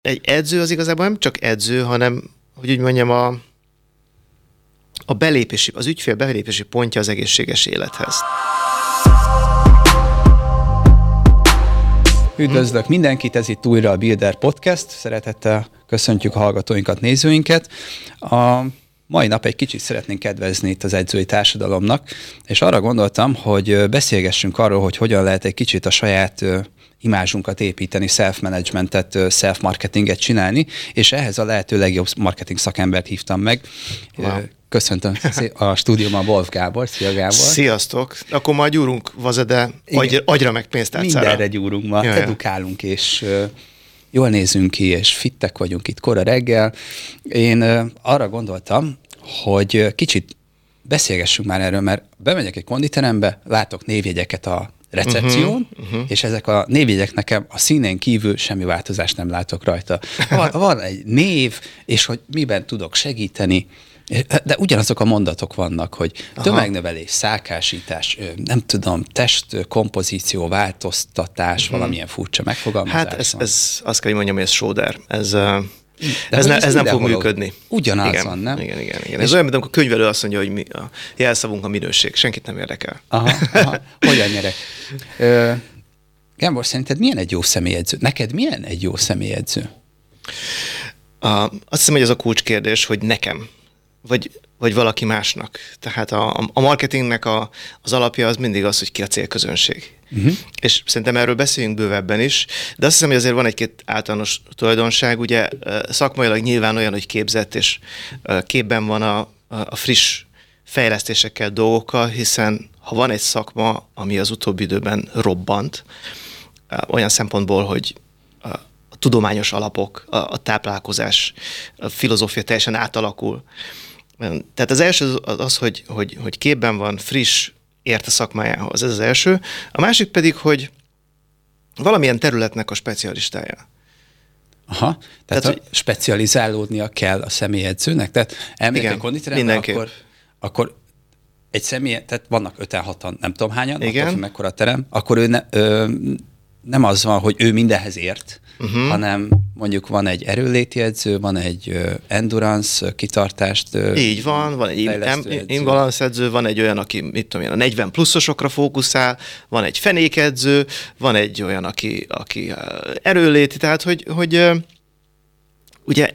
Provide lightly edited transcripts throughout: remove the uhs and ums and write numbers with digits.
egy edző az igazából nem csak edző, hanem, hogy úgy mondjam, az ügyfél belépési pontja az egészséges élethez. Üdvözlök mindenkit, ez itt újra a Builder Podcast. Szeretettel köszöntjük a hallgatóinkat, nézőinket. A mai nap egy kicsit szeretnénk kedvezni itt az edzői társadalomnak, és arra gondoltam, hogy beszélgessünk arról, hogy hogyan lehet egy kicsit a saját imázsunkat építeni, self-managementet, self-marketinget csinálni, és ehhez a lehető legjobb marketing szakembert hívtam meg. Wow. Köszöntöm a stúdióban Wolf Gábor. Szia, Gábor! Sziasztok! Akkor majd gyúrunk vazede agyra meg pénztárcára. Mindenre gyúrunk ma, edukálunk, és jól nézünk ki, és fittek vagyunk itt kora reggel. Én arra gondoltam, hogy kicsit beszélgessünk már erről, mert bemegyek egy konditerembe, látok névjegyeket a recepción, és ezek a névjegyek nekem a színén kívül semmi változást nem látok rajta. Van egy név, és hogy miben tudok segíteni, de ugyanazok a mondatok vannak, hogy tömegnövelés, szálkásítás, nem tudom, testkompozíció, változtatás, valamilyen furcsa megfogalmazás. Hát ez azt kell, hogy mondjam, hogy ez sóder. Ez nem fog működni. Ugyanaz van, nem? Igen. Ez olyan, mint amikor a könyvelő azt mondja, hogy a jelszavunk a minőség. Senkit nem érdekel. Hogyan nyerek? Gábor, szerinted milyen egy jó személyedző? Neked milyen egy jó személyedző? Azt hiszem, hogy ez a kulcskérdés, hogy nekem, vagy valaki másnak. Tehát a marketingnek az alapja az mindig az, hogy ki a célközönség. És szerintem erről beszéljünk bővebben is, de azt hiszem, hogy azért van egy-két általános tulajdonság, ugye szakmailag nyilván olyan, hogy képzett, és képben van a friss fejlesztésekkel, dolgokkal, hiszen ha van egy szakma, ami az utóbbi időben robbant, olyan szempontból, hogy a tudományos alapok, a táplálkozás, a filozófia teljesen átalakul. Tehát az első az, hogy képben van, friss, ért a szakmájához. Ez az első. A másik pedig, hogy valamilyen területnek a specialistája. Aha, tehát hogy specializálódnia kell a személyedzőnek? Tehát elmegy egy konditerembe, akkor egy személy, tehát vannak 5-6-an, nem tudom hányan, attól, mekkora a terem, akkor ő nem az van, hogy ő mindenhez ért, hanem mondjuk van egy erőléti edző, van egy endurance kitartást. Így van egy imbalance edző, van egy olyan, aki mit tudom én, a 40 pluszosokra fókuszál, van egy fenékedző, van egy olyan, aki erőléti, tehát hogy ugye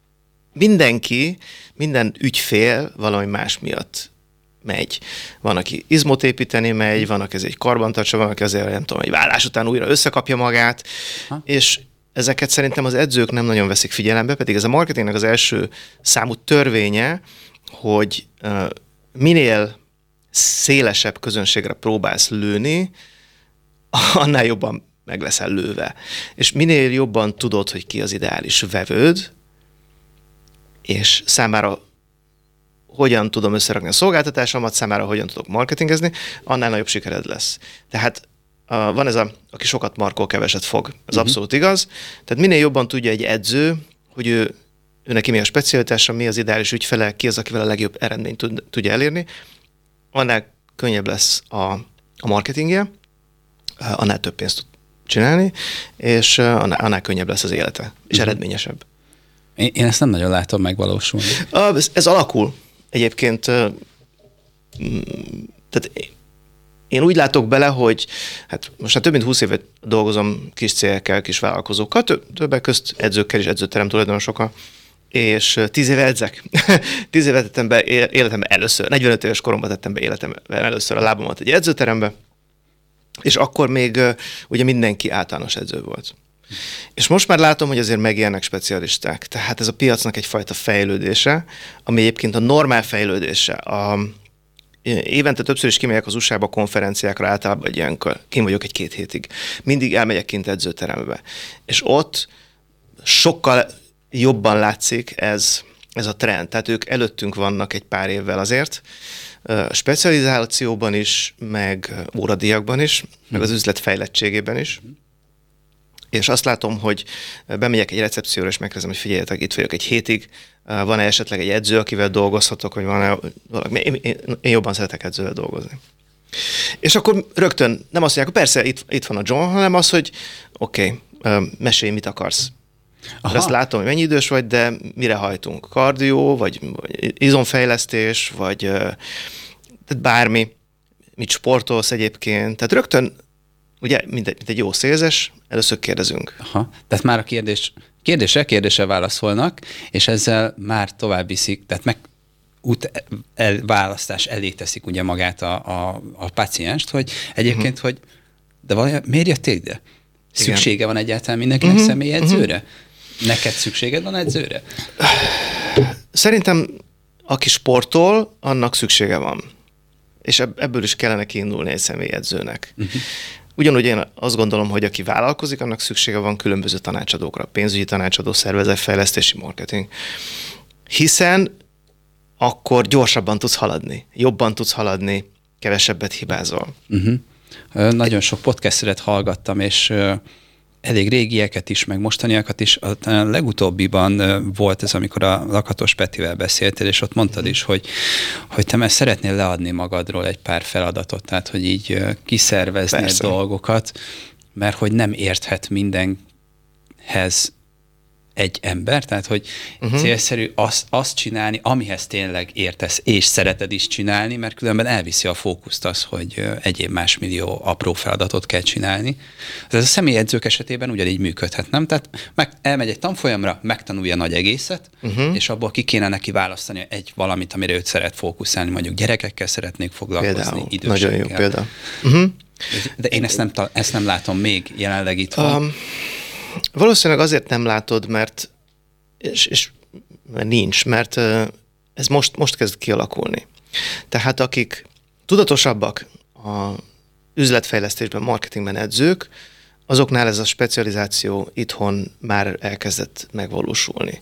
minden ügyfél valami más miatt megy. Van, aki izmot építeni megy, van, aki ez egy karbantartsa, van, aki azért, nem tudom, egy vállás után újra összekapja magát, és ezeket szerintem az edzők nem nagyon veszik figyelembe, pedig ez a marketingnek az első számú törvénye, hogy minél szélesebb közönségre próbálsz lőni, annál jobban meg leszel lőve. És minél jobban tudod, hogy ki az ideális vevőd, és számára hogyan tudom összerakni a szolgáltatásomat, számára hogyan tudok marketingezni, annál nagyobb sikered lesz. Tehát van ez aki sokat markol, keveset fog. Ez abszolút igaz. Tehát minél jobban tudja egy edző, hogy ő neki mi a specialitása, mi az ideális ügyfele, ki az, akivel a legjobb eredményt tudja elérni, annál könnyebb lesz a marketingje, annál több pénzt tud csinálni, és annál könnyebb lesz az élete, és eredményesebb. Én ezt nem nagyon látom megvalósulni. Ez alakul. Egyébként, tehát én úgy látok bele, hogy hát most több mint 20 évet dolgozom kis cégekkel, kis vállalkozókkal, többek közt edzőkkel és edzőterem tulajdonosokkal, és 10 éve edzek. 10 évet tettem be életemben először, 45 éves koromban tettem be életemben először a lábamat egy edzőterembe, és akkor még ugye mindenki általános edző volt. És most már látom, hogy azért megjelennek specialisták. Tehát ez a piacnak egyfajta fejlődése, ami egyébként a normál fejlődése. Évente többször is kimegyek az USA-ba konferenciákra, általában ilyenkor kint vagyok 1-2 hétig. Mindig elmegyek kint edzőterembe. És ott sokkal jobban látszik ez a trend. Tehát ők előttünk vannak egy pár évvel azért, specializációban is, meg óradíjakban is, meg az üzlet fejlettségében is. És azt látom, hogy bemegyek egy recepcióra, és megkezdem, hogy figyeljetek, itt vagyok 1 hétig, van-e esetleg egy edző, akivel dolgozhatok, vagy van-e valami? Én jobban szeretek edzővel dolgozni. És akkor rögtön nem azt mondják, hogy persze itt van a John, hanem az, hogy oké, mesélj, mit akarsz. Azt látom, hogy mennyi idős vagy, de mire hajtunk? Kardió, vagy izomfejlesztés, vagy tehát bármi, mit sportolsz egyébként. Tehát rögtön, ugye, mint egy jó szélzes, először kérdezünk. Aha. Tehát már a kérdésre válaszolnak, és ezzel már tovább viszik, tehát választás elé teszik ugye magát a pácienst, hogy egyébként, hogy de valójában miért jöttél ide? Szüksége van egyáltalán mindenkinek személyedzőre? Neked szükséged van edzőre? Szerintem aki sportol, annak szüksége van. És ebből is kellene kiindulni egy személyedzőnek. Ugyanúgy én azt gondolom, hogy aki vállalkozik, annak szüksége van különböző tanácsadókra. Pénzügyi tanácsadó, szervezetfejlesztési, marketing. Hiszen akkor gyorsabban tudsz haladni, jobban tudsz haladni, kevesebbet hibázol. Nagyon sok podcastet hallgattam, és elég régieket is, meg mostaniakat is. A legutóbbiban volt ez, amikor a Lakatos Petivel beszéltél, és ott mondtad is, hogy te már szeretnél leadni magadról egy pár feladatot, tehát hogy így kiszervezni dolgokat, mert hogy nem érthet mindenhez egy ember, tehát hogy célszerű azt csinálni, amihez tényleg értesz, és szereted is csinálni, mert különben elviszi a fókuszt az, hogy egyéb más millió apró feladatot kell csinálni. Ez a személyedzők esetében ugyanígy működhet, nem? Tehát elmegy egy tanfolyamra, megtanulja nagy egészet, és abból ki kéne neki választani egy valamit, amire őt szeret fókuszálni, mondjuk gyerekekkel szeretnék foglalkozni, például, idősekkel. nagyon jó példa. De én ezt nem látom még jelenleg itt. Valószínűleg azért nem látod, mert nincs, mert ez most kezd kialakulni. Tehát akik tudatosabbak a üzletfejlesztésben, marketingben edzők, azoknál ez a specializáció itthon már elkezdett megvalósulni.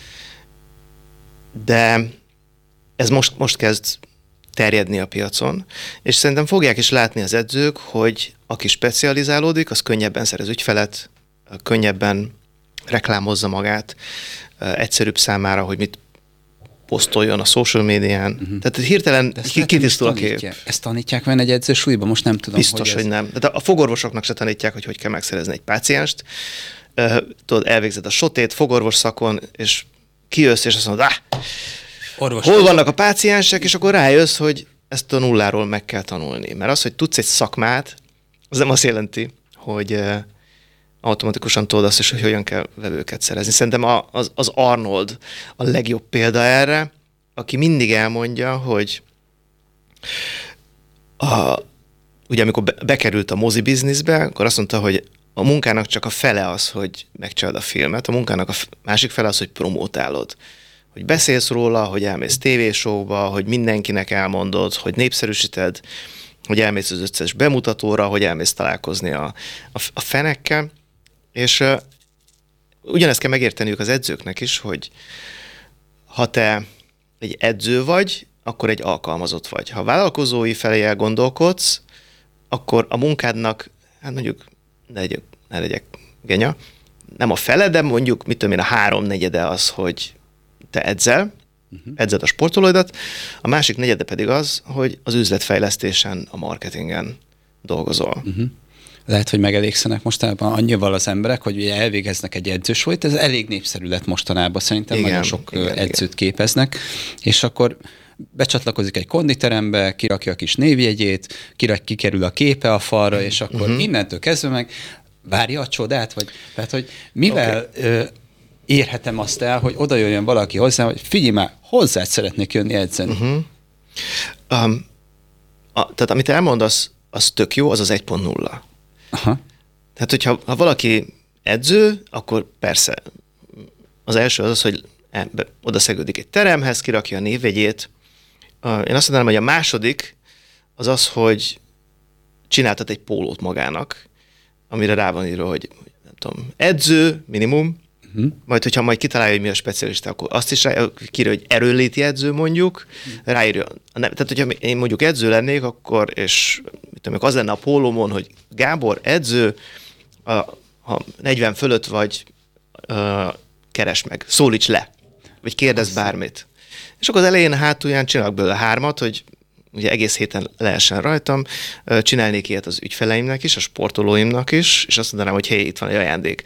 De ez most kezd terjedni a piacon, és szerintem fogják is látni az edzők, hogy aki specializálódik, az könnyebben szerez ügyfelet, könnyebben reklámozza magát, egyszerűbb számára, hogy mit posztoljon a social médián. Tehát hirtelen kitisztul a kép. Ezt tanítják van egy edzősúlyban? Most nem tudom. Biztos, hogy nem. De a fogorvosoknak se tanítják, hogy kell megszerezni egy pácienst. Tudod, elvégzed a sotét fogorvos szakon, és kijössz, és azt mondod, hol vannak a páciensek, és akkor rájössz, hogy ezt a nulláról meg kell tanulni. Mert az, hogy tudsz egy szakmát, az nem azt jelenti, hogy automatikusan tudod azt is, hogy hogyan kell vevőket szerezni. Szerintem az Arnold a legjobb példa erre, aki mindig elmondja, hogy ugye amikor bekerült a mozi bizniszbe, akkor azt mondta, hogy a munkának csak a fele az, hogy megcsinálod a filmet, a munkának a másik fele az, hogy promótálod. Hogy beszélsz róla, hogy elmész tévésóba, hogy mindenkinek elmondod, hogy népszerűsíted, hogy elmész az összes bemutatóra, hogy elmész találkozni a fenekkel. És ugyanezt kell megérteniük az edzőknek is, hogy ha te egy edző vagy, akkor egy alkalmazott vagy. Ha vállalkozói felé elgondolkodsz, akkor a munkádnak, hát mondjuk ne legyek genya, nem a fele, de mondjuk, mit tudom én, a 3/4 az, hogy te edzed a sportolóidat, a másik negyede pedig az, hogy az üzletfejlesztésen, a marketingen dolgozol. Lehet, hogy megelégszenek mostanában annyival az emberek, hogy ugye elvégeznek egy edzősúlyt, ez elég népszerű lett mostanában, szerintem nagyon sok edzőt képeznek, és akkor becsatlakozik egy konditerembe, kirakja a kis névjegyét, kikerül a képe a falra, és akkor innentől kezdve meg várja a csodát, vagy tehát, hogy mivel érhetem azt el, hogy oda jöjjön valaki hozzá, hogy figyelj már, hozzád szeretnék jönni edzeni. Tehát amit elmondasz, az tök jó, az 1.0. Aha. Tehát, hogyha valaki edző, akkor persze az első az, hogy oda szegődik egy teremhez, kirakja a névjegyét. Én azt mondanám, hogy a második az az, hogy csináltat egy pólót magának, amire rá van írva, hogy nem tudom, edző, minimum, majd hogyha majd kitalálja, hogy mi a specialista, akkor azt is kírja, hogy erőnléti edző mondjuk, ráírja. Tehát, hogyha én mondjuk edző lennék, akkor, és mit tudom, az lenne a pólómon, hogy Gábor, edző, ha 40 fölött vagy, keresd meg, szólíts le, vagy kérdezz bármit. És akkor az elején a hátulján csinálok belőle 3, hogy ugye egész héten lehessen rajtam, csinálnék ilyet az ügyfeleimnek is, a sportolóimnak is, és azt mondanám, hogy hé, itt van egy ajándék.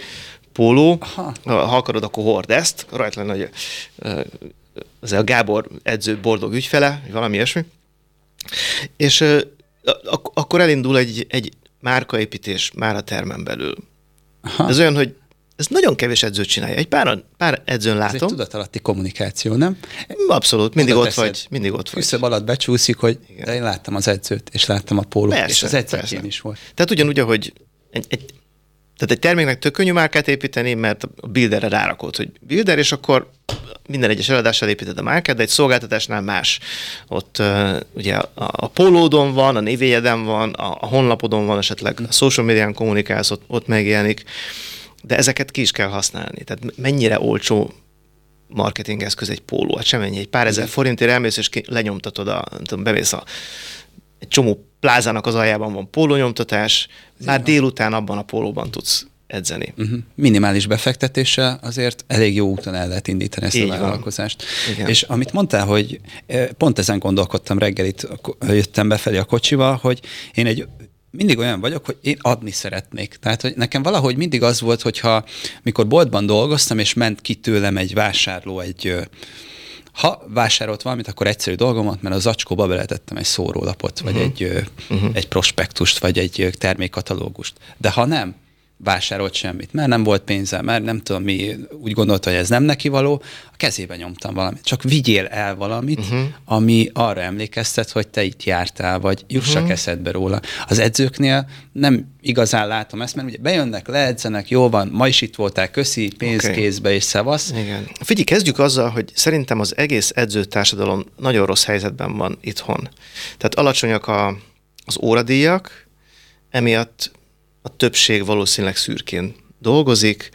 póló, ha akarod, akkor hord ezt, rajta lenne, hogy az a Gábor edző boldog ügyfele, valami ilyesmi, és akkor elindul egy márkaépítés már a termen belül. Aha. Ez olyan, hogy ez nagyon kevés edző csinálja. Egy pár edzőn látom. Ez egy tudatalatti kommunikáció, nem? Abszolút, mindig ott vagy. Küszöb alatt becsúszik, hogy de én láttam az edzőt, és láttam a pólót, persze, és az edzőkén is volt. Tehát ugyanúgy, ahogy tehát egy terméknek tök könnyű márkát építeni, mert a builderre rárakod, hogy builder, és akkor minden egyes eladással építed a márkát, de egy szolgáltatásnál más. Ott ugye a pólódon van, a névjegyeden van, a honlapodon van, esetleg a social médián kommunikálsz, ott megjelenik, de ezeket ki is kell használni. Tehát mennyire olcsó marketing eszköz egy póló, hát semennyi, egy pár ezer forintért elmész, és lenyomtatod, bemész egy csomó plázának az aljában van pólónyomtatás, már délután abban a pólóban tudsz edzeni. Minimális befektetéssel azért elég jó úton el lehet indítani ezt így a vállalkozást. És amit mondtál, hogy pont ezen gondolkodtam reggel, itt jöttem befelé a kocsival, hogy én mindig olyan vagyok, hogy én adni szeretnék. Tehát, hogy nekem valahogy mindig az volt, hogyha mikor boltban dolgoztam, és ment ki tőlem egy vásárló, ha vásárolt valamit, akkor egyszerű dolgom volt, mert a zacskóba beletettem egy szórólapot, vagy egy prospektust, vagy egy termékkatalógust. De ha nem vásárolt semmit, mert nem volt pénze, mert nem tudom mi, úgy gondolta, hogy ez nem neki való, a kezébe nyomtam valamit. Csak vigyél el valamit, ami arra emlékeztet, hogy te itt jártál, vagy jussak eszedbe róla. Az edzőknél nem igazán látom ezt, mert ugye bejönnek, leedzenek, jó van, ma is itt voltál, köszi, pénz kézbe és szevasz. Igen. Figyelj, kezdjük azzal, hogy szerintem az egész edzőtársadalom nagyon rossz helyzetben van itthon. Tehát alacsonyak az óradíjak, emiatt a többség valószínűleg szürkén dolgozik,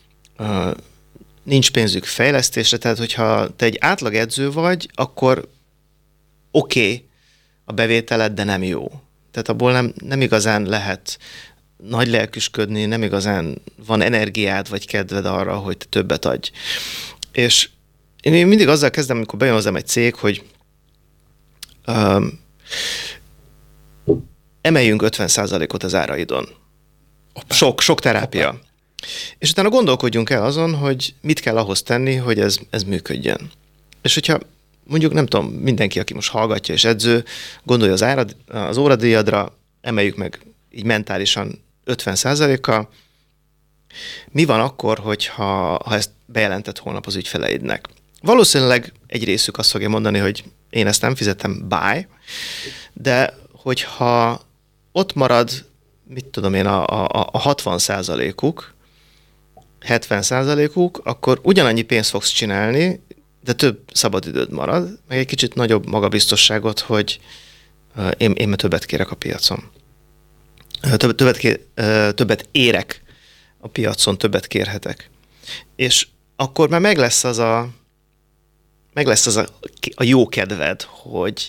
nincs pénzük fejlesztésre, tehát hogyha te egy átlag edző vagy, akkor oké a bevételed, de nem jó. Tehát abból nem igazán lehet nagy lelküsködni, nem igazán van energiád vagy kedved arra, hogy te többet adj. És én mindig azzal kezdem, amikor bejön hozzám egy cég, hogy emeljünk 50%-ot az áraidon. Sok terápia. Opa. És utána gondolkodjunk el azon, hogy mit kell ahhoz tenni, hogy ez működjön. És hogyha mondjuk, nem tudom, mindenki, aki most hallgatja és edző, gondolja az óradíjadra, emeljük meg így mentálisan 50%-kal, mi van akkor, ha ezt bejelentett holnap az ügyfeleidnek? Valószínűleg egy részük azt fogja mondani, hogy én ezt nem fizetem, bye, de hogyha ott marad, mit tudom én, a 60%-uk, 70%-uk, akkor ugyanannyi pénzt fogsz csinálni, de több szabadidőd marad, meg egy kicsit nagyobb magabiztosságot, hogy én többet kérek a piacon. Többet érek a piacon, többet kérhetek. És akkor már meg lesz az a jó kedved, hogy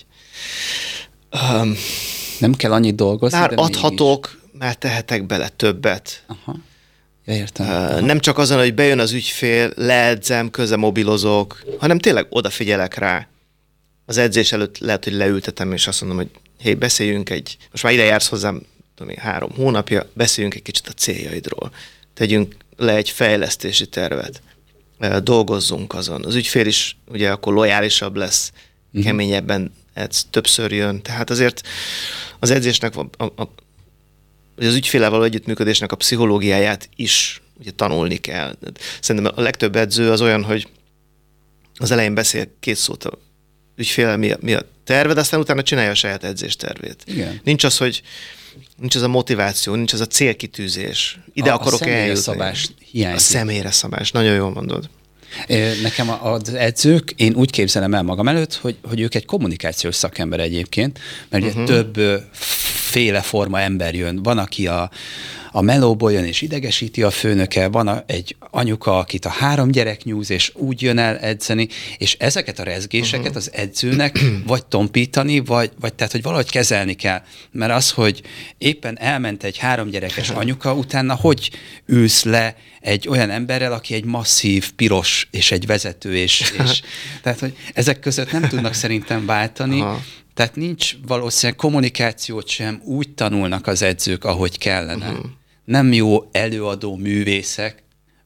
nem kell annyit dolgozni, már adhatok, már tehetek bele többet. Aha. Ja, értem. Nem csak azon, hogy bejön az ügyfél, leedzem, közben mobilozok, hanem tényleg odafigyelek rá. Az edzés előtt lehet, hogy leültetem, és azt mondom, hogy hé, beszéljünk most már ide jársz hozzám, tudom én, 3 hónapja, beszéljünk egy kicsit a céljaidról. Tegyünk le egy fejlesztési tervet. Dolgozzunk azon. Az ügyfél is ugye akkor lojálisabb lesz, keményebben edz, többször jön. Tehát azért az edzésnek az ügyféllel való együttműködésnek a pszichológiáját is ugye tanulni kell. Szerintem a legtöbb edző az olyan, hogy az elején beszél 2 szót a ügyféllel, mi a terved, aztán utána csinálja a saját edzéstervét. Igen. Nincs az a motiváció, nincs az a célkitűzés. Ide akarok eljutni. A szabás hiányzik. A személyre szabás, nagyon jól mondod. Nekem az edzők, én úgy képzelem el magam előtt, hogy ők egy kommunikációs szakember egyébként, mert ugye többféle forma ember jön. Van, aki a melóból jön és idegesíti a főnöke, van egy anyuka, akit a 3 gyerek nyúz, és úgy jön el edzeni, és ezeket a rezgéseket az edzőnek vagy tompítani, vagy tehát, hogy valahogy kezelni kell. Mert az, hogy éppen elment egy 3 gyerekes anyuka, utána hogy ülsz le egy olyan emberrel, aki egy masszív, piros, és egy vezető, és tehát, hogy ezek között nem tudnak szerintem váltani. Aha. Tehát nincs valószínűleg kommunikációt sem úgy tanulnak az edzők, ahogy kellene. Nem jó előadó művészek,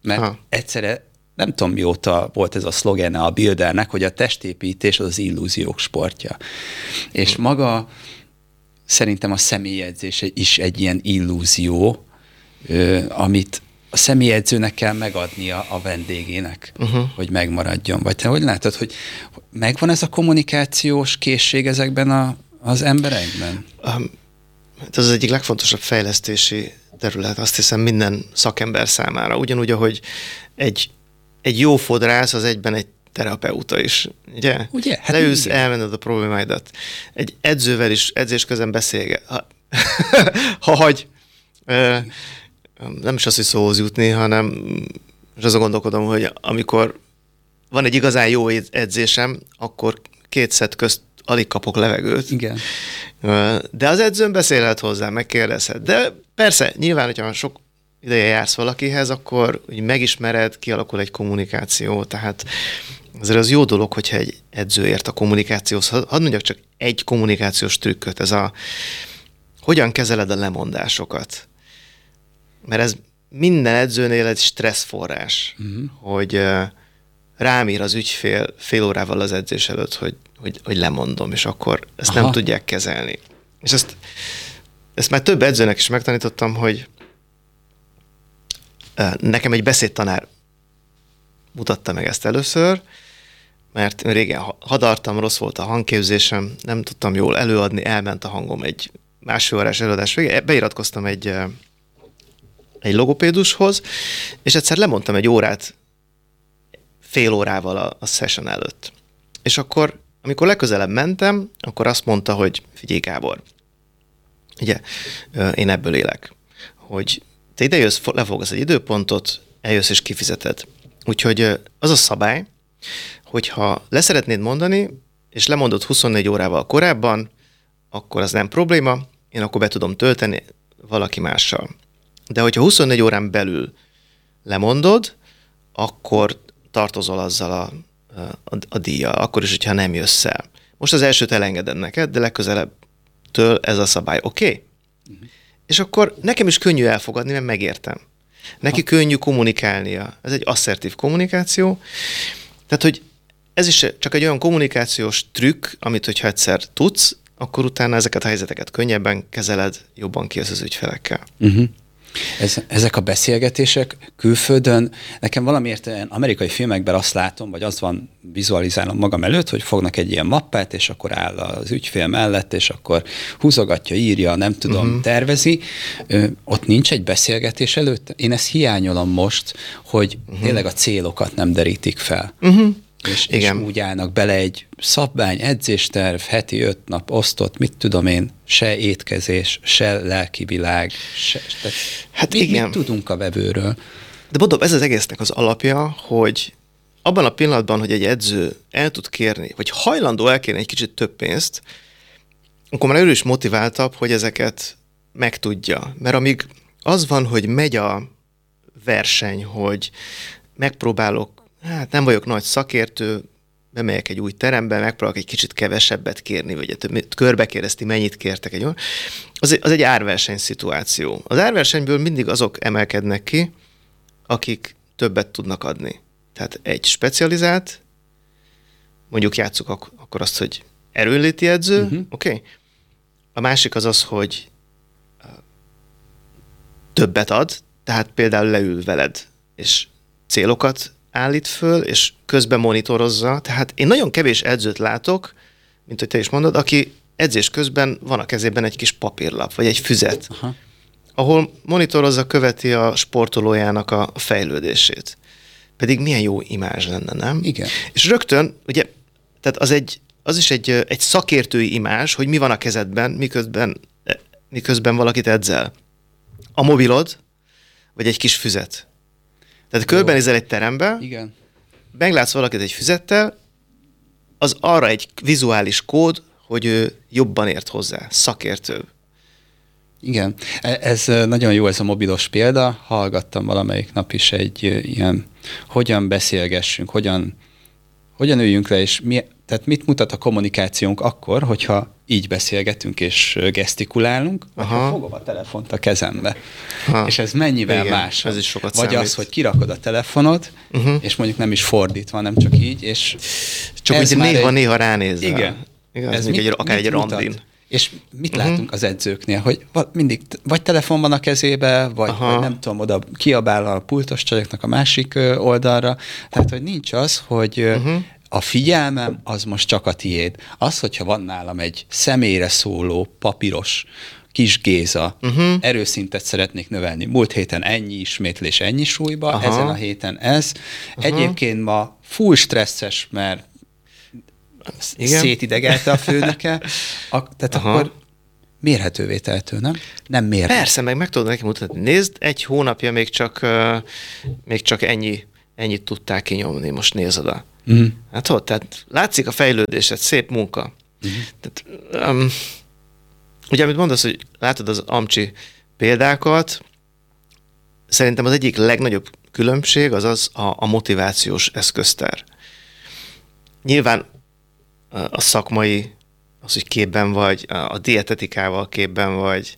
Mert egyszerre nem tudom mióta volt ez a szlogene a Buildernek, hogy a testépítés az illúziók sportja. És maga szerintem a személyedzés is egy ilyen illúzió, amit a személyedzőnek kell megadnia a vendégének, hogy megmaradjon. Vagy te hogy látod, hogy megvan ez a kommunikációs készség ezekben az emberekben? Ez az egyik legfontosabb fejlesztési terület, azt hiszem minden szakember számára. Ugyanúgy, ahogy egy jó fodrász az egyben egy terapeuta is. Ugye? Hát leülsz, elmondod a problémáidat. Egy edzővel is edzés közben beszélget. Ha hagy, nem is az, hogy szóhoz jutni, hanem és azon gondolkodom, hogy amikor van egy igazán jó edzésem, akkor 2 szett közt alig kapok levegőt. Igen. De az edzőn beszélhet hozzá, megkérdezhet. De persze, nyilván, hogyha sok ideje jársz valakihez, akkor úgy megismered, kialakul egy kommunikáció, tehát azért az jó dolog, hogyha egy edző ért a kommunikációhoz. Hadd mondjak csak egy kommunikációs trükköt, ez a hogyan kezeled a lemondásokat. Mert ez minden edzőnél egy stresszforrás, hogy rám ír az ügyfél fél órával az edzés előtt, hogy lemondom, és akkor ezt nem tudják kezelni. És ezt már több edzőnek is megtanítottam, hogy nekem egy beszédtanár mutatta meg ezt először, mert régen hadartam, rossz volt a hangképzésem, nem tudtam jól előadni, elment a hangom egy másfél órás előadás végén, beiratkoztam egy logopédushoz, és egyszer lemondtam egy órát fél órával a session előtt. És akkor, amikor legközelebb mentem, akkor azt mondta, hogy figyelj Gábor, ugye, én ebből élek, hogy te ide jössz, lefoglalsz egy időpontot, eljössz és kifizeted. Úgyhogy az a szabály, hogyha leszeretnéd mondani, és lemondod 24 órával korábban, akkor az nem probléma, én akkor be tudom tölteni valaki mással. De hogyha 24 órán belül lemondod, akkor tartozol azzal a díjjal, akkor is, hogyha nem jössz el. Most az elsőt elengeded neked, de legközelebbtől ez a szabály, oké? És akkor nekem is könnyű elfogadni, mert megértem. Neki könnyű kommunikálnia. Ez egy asszertív kommunikáció. Tehát, hogy ez is csak egy olyan kommunikációs trükk, amit, hogyha egyszer tudsz, akkor utána ezeket a helyzeteket könnyebben kezeled, jobban kijössz az ügyfelekkel. Ezek a beszélgetések külföldön, nekem valamiért amerikai filmekben azt látom, vagy azt van, vizualizálom magam előtt, hogy fognak egy ilyen mappát, és akkor áll az ügyfél mellett, és akkor húzogatja, írja, nem tudom, tervezi. Ott nincs egy beszélgetés előtt. Én ezt hiányolom most, hogy tényleg a célokat nem derítik fel. És úgy állnak bele egy szabvány, edzésterv, heti 5 nap osztott, mit tudom én, se étkezés, se lelki világ, hát mit tudunk a vevőről? De mondom, ez az egésznek az alapja, hogy abban a pillanatban, hogy egy edző el tud kérni, vagy hajlandó elkérni egy kicsit több pénzt, akkor már ő is motiváltabb, hogy ezeket megtudja. Mert amíg az van, hogy megy a verseny, hogy megpróbálok, hát nem vagyok nagy szakértő, bemegyek egy új terembe, megpróbálok egy kicsit kevesebbet kérni, vagy körbe kérdezti, mennyit kértek egy olyan. Az egy árverseny szituáció. Az árversenyből mindig azok emelkednek ki, akik többet tudnak adni. Tehát egy specializált, mondjuk játsszuk akkor azt, hogy erőnléti edző, oké? A másik az, hogy többet ad, tehát például leül veled, és célokat állít föl, és közben monitorozza. Tehát én nagyon kevés edzőt látok, mint hogy te is mondod, aki edzés közben van a kezében egy kis papírlap, vagy egy füzet, ahol monitorozza, követi a sportolójának a fejlődését. Pedig milyen jó imázs lenne, nem? Igen. És rögtön, ugye, tehát az is egy szakértői imázs, hogy mi van a kezedben, miközben valakit edzel. A mobilod, vagy egy kis füzet. Tehát körbenézel egy terembe, igen, meglátsz valakit egy füzettel, az arra egy vizuális kód, hogy ő jobban ért hozzá, szakértőbb. Igen, ez nagyon jó ez a mobilos példa, hallgattam valamelyik nap is egy ilyen, hogyan beszélgessünk, hogyan üljünk le, és tehát mit mutat a kommunikációnk akkor, hogyha így beszélgetünk és gesztikulálunk, vagy ha fogom a telefont a kezembe. És ez mennyivel más? Ez is sokat vagy számít. Az, hogy kirakod a telefonod, és mondjuk nem is fordítva, nem csak így, és csak úgy néha ránézzel. Igen. Ez akár egy randin. És mit látunk az edzőknél, hogy mindig vagy telefon van a kezébe, vagy nem tudom, oda kiabál a pultos csajoknak a másik oldalra. Tehát, hogy nincs az, hogy a figyelmem az most csak a tiéd. Az, hogyha van nálam egy személyre szóló, papíros kis Géza, erőszintet szeretnék növelni. Múlt héten ennyi ismétlés, ennyi súlyba, ezen a héten ez. Egyébként ma full stresszes, mert szétidegelte a főnöke, tehát akkor mérhetővé tehető, nem? Nem mérhető. Persze, meg tudod neki mutatni. Nézd, egy hónapja még csak ennyit tudták kinyomni, most nézd oda. Hát ott, tehát látszik a fejlődésed, szép munka. Tehát, ugye, amit mondasz, hogy látod az Amcsi példákat, szerintem az egyik legnagyobb különbség az a motivációs eszköztár. Nyilván a szakmai, az, hogy képben vagy, a dietetikával képben vagy,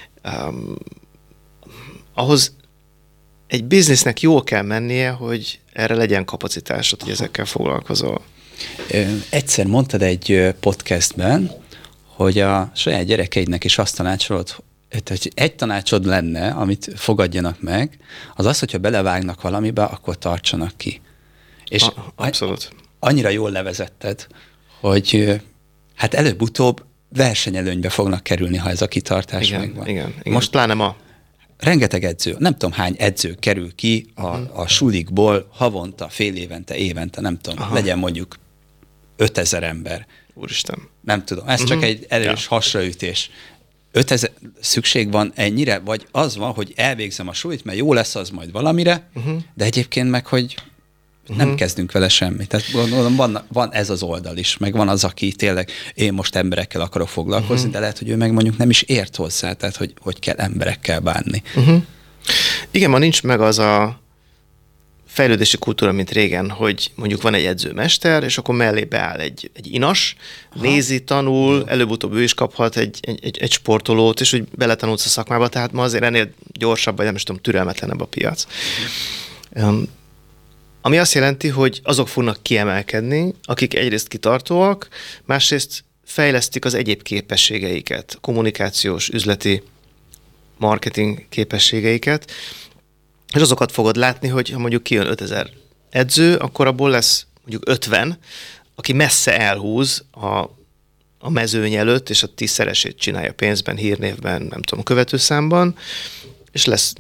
ahhoz egy biznisznek jól kell mennie, hogy erre legyen kapacitásod, hogy ezekkel foglalkozol. Egyszer mondtad egy podcastben, hogy a saját gyerekeidnek is azt tanácsolod, hogy egy tanácsod lenne, amit fogadjanak meg, az az, hogyha belevágnak valamibe, akkor tartsanak ki. És abszolút. Annyira jól levezetted, hogy hát előbb-utóbb versenyelőnybe fognak kerülni, ha ez a kitartás megvan. Igen. Most pláne ma. Rengeteg edző, nem tudom hány edző kerül ki a sulikból havonta, fél évente, évente, nem tudom, legyen mondjuk 5000 ember. Úristen. Nem tudom, ez csak egy erős hasraütés. 5000 szükség van ennyire, vagy az van, hogy elvégzem a sulit, mert jó lesz az majd valamire, de egyébként meg, hogy nem kezdünk vele semmit. Tehát gondolom, van ez az oldal is, meg van az, aki tényleg én most emberekkel akarok foglalkozni, de lehet, hogy ő meg mondjuk nem is ért hozzá, tehát hogy kell emberekkel bánni. Igen, ma nincs meg az a fejlődési kultúra, mint régen, hogy mondjuk van egy edzőmester, és akkor mellé beáll egy inas, nézi, tanul, előbb-utóbb ő is kaphat egy sportolót, és úgy beletanulsz a szakmába, tehát ma azért ennél gyorsabb, vagy nem is tudom, türelmetlenebb a piac. Ami azt jelenti, hogy azok fognak kiemelkedni, akik egyrészt kitartóak, másrészt fejlesztik az egyéb képességeiket, kommunikációs, üzleti, marketing képességeiket, és azokat fogod látni, hogy ha mondjuk kijön 5000 edző, akkor abból lesz mondjuk 50, aki messze elhúz a mezőny előtt, és a 10-szeresét csinálja pénzben, hírnévben, nem tudom, követőszámban, és lesz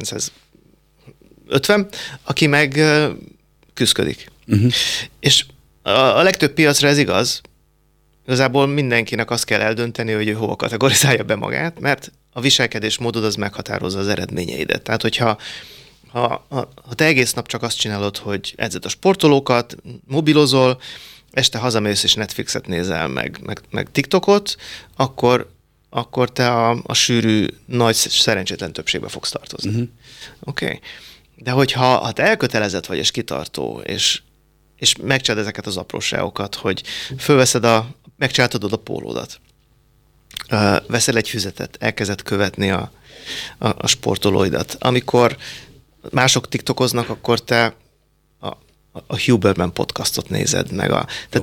4950, aki meg küszködik. És a legtöbb piacra ez igaz. Igazából mindenkinek azt kell eldönteni, hogy ő hova kategorizálja be magát, mert a viselkedésmódod az meghatározza az eredményeidet. Tehát, hogyha te egész nap csak azt csinálod, hogy edzed a sportolókat, mobilozol, este hazamész és Netflixet nézel, meg TikTokot, akkor te a sűrű, nagy, szerencsétlen többségbe fogsz tartozni. Oké. De hogyha te elkötelezett vagy és kitartó, és megcsinálod ezeket az apróságokat, hogy megcsináltad a pólódat, veszel egy füzetet, elkezded követni a sportolóidat. Amikor mások tiktokoznak, akkor te a Huberman podcastot nézed meg.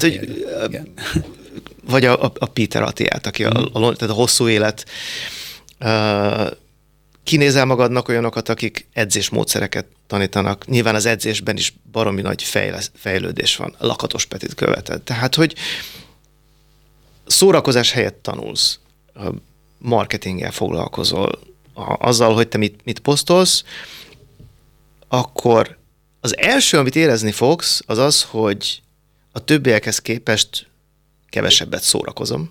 Vagy a Peter Attiát, aki tehát a hosszú élet. Kinézel magadnak olyanokat, akik edzésmódszereket tanítanak. Nyilván az edzésben is baromi nagy fejlődés van. Lakatos Petit követed. Tehát, hogy szórakozás helyett tanulsz, marketinggel foglalkozol, azzal, hogy te mit posztolsz, akkor az első, amit érezni fogsz, az az, hogy a többiekhez képest kevesebbet szórakozom.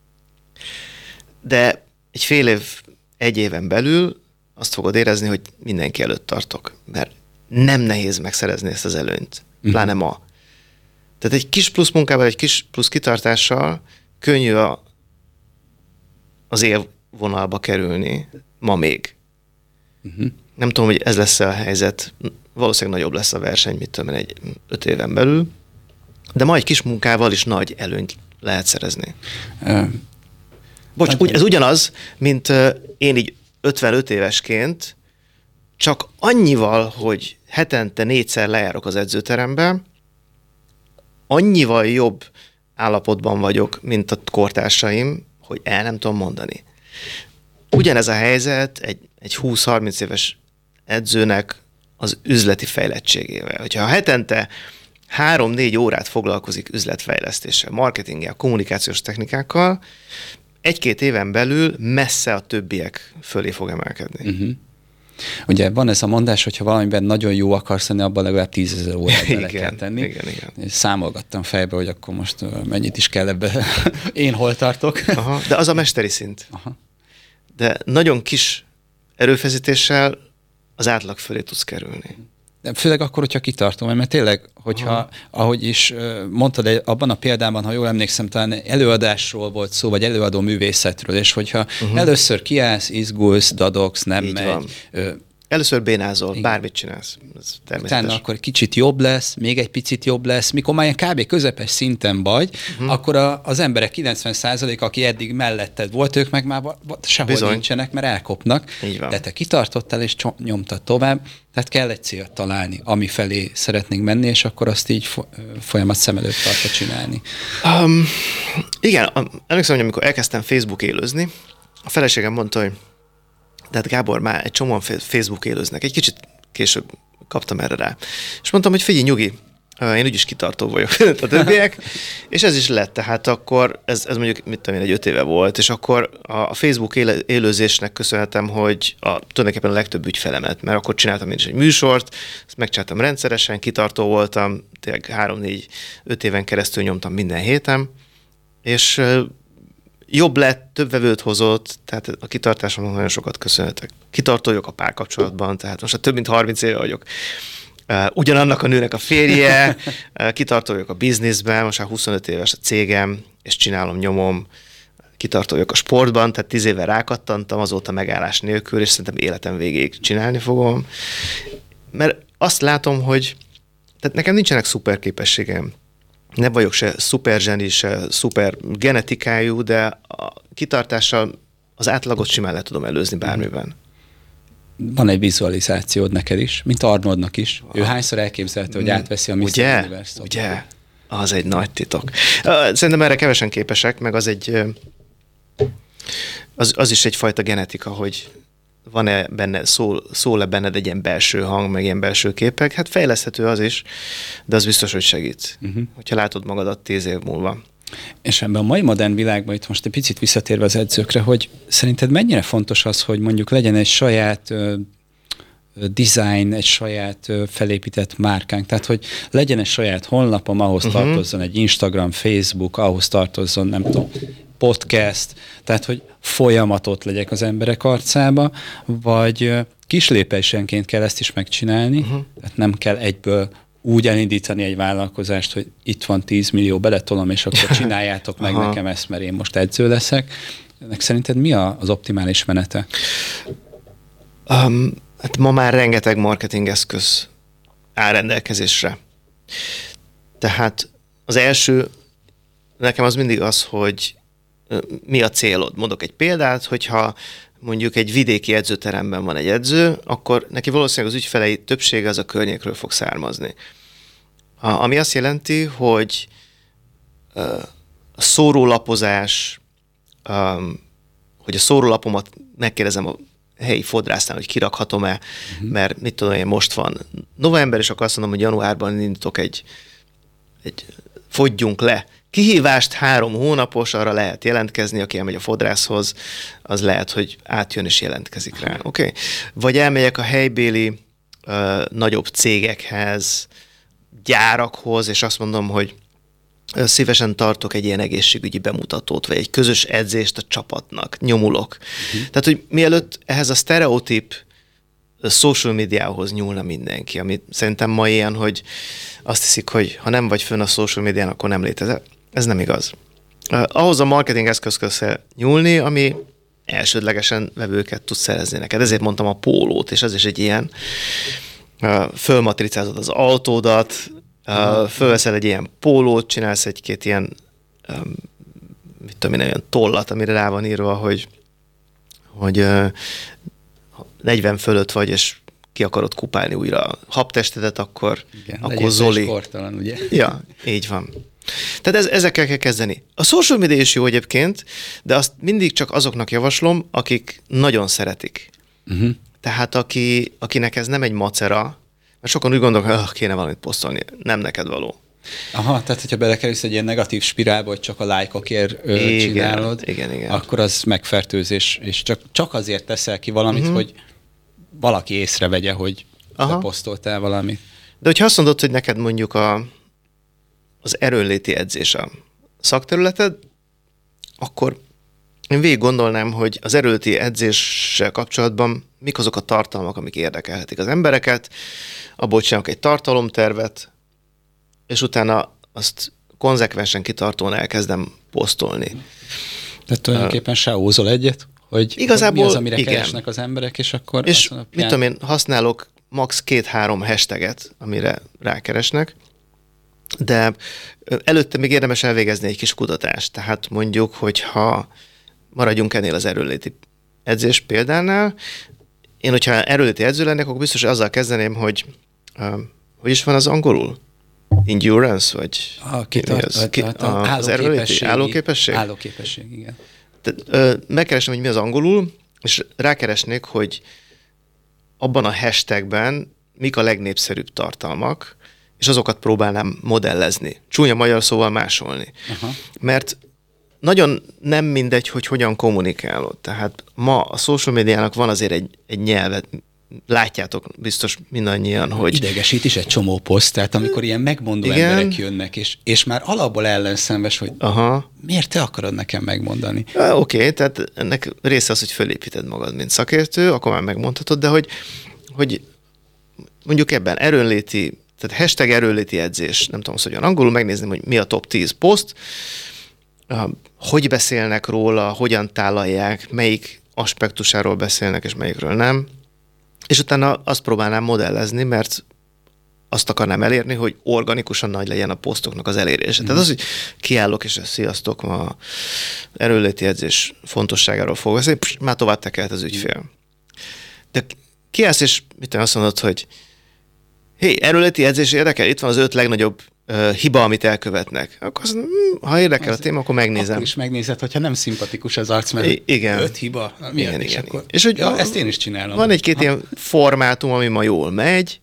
De egy fél év, egy éven belül azt fogod érezni, hogy mindenki előtt tartok, mert nem nehéz megszerezni ezt az előnyt, pláne ma. Tehát egy kis plusz munkával, egy kis plusz kitartással könnyű az élvonalba kerülni ma még. Nem tudom, hogy ez lesz a helyzet. Valószínűleg nagyobb lesz a verseny, mit tudom én, 5 éven belül. de ma egy kis munkával is nagy előnyt lehet szerezni. Bocs, ez ugyanaz, mint én így 55 évesként, csak annyival, hogy hetente 4-szer lejárok az edzőterembe, annyival jobb állapotban vagyok, mint a kortársaim, hogy el nem tudom mondani. Ugyanez a helyzet egy 20-30 éves edzőnek az üzleti fejlettségével. Hogyha hetente 3-4 órát foglalkozik üzletfejlesztéssel, marketinggel, kommunikációs technikákkal, 1-2 éven belül messze a többiek fölé fog emelkedni. Uh-huh. Ugye van ez a mondás, hogyha valamiben nagyon jó akarsz lenni, abban legalább 10 000 órát bele kell tenni. Igen. Számolgattam fejbe, hogy akkor most mennyit is kell ebbe. Én hol tartok. Aha, de az a mesteri szint. Aha. De nagyon kis erőfeszítéssel az átlag fölé tudsz kerülni. De főleg akkor, hogyha kitartom, mert tényleg, hogyha, ahogy is mondtad, abban a példában, ha jól emlékszem, talán előadásról volt szó, vagy előadó művészetről, és hogyha először kiállsz, izgulsz, dadogsz, nem így megy. Van. Először bénázol, bármit csinálsz. Ez természetes. Utána akkor kicsit jobb lesz, még egy picit jobb lesz. Mikor már kb. Közepes szinten vagy, akkor az emberek 90%, aki eddig melletted volt, ők meg már sehol nincsenek, mert elkopnak. De te kitartottál és nyomtad tovább, tehát kell egy célt találni, ami felé szeretnénk menni, és akkor azt így folyamat szem előtt tartva csinálni. Igen, emlékszem, hogy amikor elkezdtem Facebook élőzni, a feleségem mondta, hogy de hát Gábor, már egy csomóan Facebook élőznek. Egy kicsit később kaptam erre rá. És mondtam, hogy figyelj, nyugi, én úgyis kitartó vagyok, a többiek, és ez is lett. Tehát akkor, ez mondjuk, mit tudom én, egy 5 éve volt, és akkor a Facebook élőzésnek köszönhetem, hogy tulajdonképpen a legtöbb ügyfelemet, mert akkor csináltam én is egy műsort, ezt megcsináltam rendszeresen, kitartó voltam, tényleg 3-4-5 éven keresztül nyomtam minden héten, és jobb lett, több vevőt hozott, tehát a kitartásomnak nagyon sokat köszönhetek. Kitartó vagyok a párkapcsolatban, tehát most több mint 30 éve vagyok. Ugyanannak a nőnek a férje, kitartó vagyok a bizniszben, most már 25 éves a cégem, és csinálom, nyomom, kitartó vagyok a sportban, tehát 10 éve rákattantam, azóta megállás nélkül, és szerintem életem végéig csinálni fogom. Mert azt látom, hogy tehát nekem nincsenek szuper képességeim. Nem vagyok se szuper zseni, se szuper genetikájú, de a kitartással az átlagot simán le tudom előzni bármiben. Van egy vizualizációd neked is, mint Arnoldnak is. Ő hányszor elképzelte, hogy átveszi a Mr. Universe-t? Ugye? Az egy nagy titok. Szerintem erre kevesen képesek, meg az is egyfajta genetika, hogy van-e benne, szól-e benned egy ilyen belső hang, meg ilyen belső képek? Hát fejleszthető az is, de az biztos, hogy segít, hogyha látod magadat 10 év múlva. És ebben a mai modern világban, itt most egy picit visszatérve az edzőkre, hogy szerinted mennyire fontos az, hogy mondjuk legyen egy saját design, egy saját felépített márkánk, tehát hogy legyen egy saját honlapom, ahhoz tartozzon egy Instagram, Facebook, ahhoz tartozzon, nem tudom, podcast, tehát hogy folyamatot legyek az emberek arcába, vagy kislépésenként kell ezt is megcsinálni, tehát nem kell egyből úgy elindítani egy vállalkozást, hogy itt van 10 millió, beletolom, és akkor csináljátok meg nekem ezt, mert én most edző leszek. Ennek szerinted mi az optimális menete? Hát ma már rengeteg marketing eszköz áll rendelkezésre. Tehát az első, nekem az mindig az, hogy mi a célod. Mondok egy példát, hogyha mondjuk egy vidéki edzőteremben van egy edző, akkor neki valószínűleg az ügyfelei többsége az a környékről fog származni. Ami azt jelenti, hogy a szórólapozás, hogy a szórólapomat megkérdezem a helyi fodrásznál, hogy kirakhatom-e, mert mit tudom én, most van november, és akkor azt mondom, hogy januárban indítok egy fogyjunk le kihívást, 3 hónapos, arra lehet jelentkezni, aki elmegy a fodrászhoz, az lehet, hogy átjön és jelentkezik rá. Okay? Vagy elmegyek a helybéli nagyobb cégekhez, gyárakhoz, és azt mondom, hogy szívesen tartok egy ilyen egészségügyi bemutatót, vagy egy közös edzést a csapatnak, nyomulok. Tehát, hogy mielőtt ehhez a sztereotíp social médiához nyúlna mindenki, ami szerintem ma ilyen, hogy azt hiszik, hogy ha nem vagy fönn a social médián, akkor nem létezel. Ez nem igaz. Ahhoz a marketing eszközhöz kell nyúlni, ami elsődlegesen vevőket tud szerezni neked. Ezért mondtam a pólót, és ez is egy ilyen. Fölmatricázod az autódat, Fölveszel egy ilyen pólót, csinálsz egy-két ilyen, mit tudom én, olyan tollat, amire rá van írva, hogy 40 fölött vagy, és ki akarod kupálni újra a habtestedet, akkor Zoli. Sportalan, ugye? Ja, így van. Tehát ezekkel kell kezdeni. A social media is jó egyébként, de azt mindig csak azoknak javaslom, akik nagyon szeretik. Tehát akinek ez nem egy macera, mert sokan úgy gondolnak, hogy kéne valamit posztolni, nem neked való. Aha, tehát hogyha belekerülsz egy ilyen negatív spirálba, hogy csak a lájkokért csinálod, igen. akkor az megfertőzés, és csak azért teszel ki valamit, hogy valaki észrevegye, hogy posztoltál valamit. De hogyha azt mondod, hogy neked mondjuk az erőnléti edzés a szakterületed, akkor én végig gondolnám, hogy az erőnléti edzéssel kapcsolatban mik azok a tartalmak, amik érdekelhetik az embereket, abból csinálok egy tartalomtervet, és utána azt konzekvensen kitartóan elkezdem posztolni. Tehát tulajdonképpen SEO-zol egyet, hogy igazából, mi az, amire keresnek az emberek, és akkor... És mit tudom én, használok max 2-3 hashtaget, amire rákeresnek, de előtte még érdemes elvégezni egy kis kutatást. Tehát mondjuk, hogyha maradjunk ennél az erőnléti edzés példánál, én, hogyha erőnléti edző lennék, akkor biztos, hogy azzal kezdeném, hogy hogy is van az angolul? Endurance, vagy az erőnléti állóképesség? Állóképesség, igen. Tehát, megkeresem, hogy mi az angolul, és rákeresnék, hogy abban a hashtagben mik a legnépszerűbb tartalmak, és azokat próbálnám modellezni. Csúnya magyar szóval másolni. Mert nagyon nem mindegy, hogy hogyan kommunikálod. Tehát ma a social médiának van azért egy nyelvet, látjátok biztos mindannyian, hogy... Idegesít is egy csomó poszt, tehát amikor ilyen megmondó emberek jönnek, és már alapból ellenszenves, hogy miért te akarod nekem megmondani? Oké, tehát ennek része az, hogy fölépíted magad, mint szakértő, akkor már megmondhatod, de hogy mondjuk ebben erőnléti, tehát hashtag erőnléti edzés, nem tudom, hogy angolul megnézném, hogy mi a top 10 poszt, hogy beszélnek róla, hogyan tálalják, melyik aspektusáról beszélnek, és melyikről nem. És utána azt próbálnám modellezni, mert azt akarnám elérni, hogy organikusan nagy legyen a posztoknak az elérése. Tehát az, hogy kiállok, és sziasztok, ma erőnléti edzés fontosságáról fog beszélni, már tovább tekelt az ügyfél. De kiállsz, és azt mondod, hogy erőnléti edzés érdekel, itt van az 5 legnagyobb hiba, amit elkövetnek. Akkor azt mondom, ha érdekel a téma, akkor megnézem. Akkor is megnézed, hogyha nem szimpatikus az arc, mert 5 hiba. Igen. Akkor... És hogy ezt én is csinálom. Van egy-két ilyen formátum, ami ma jól megy,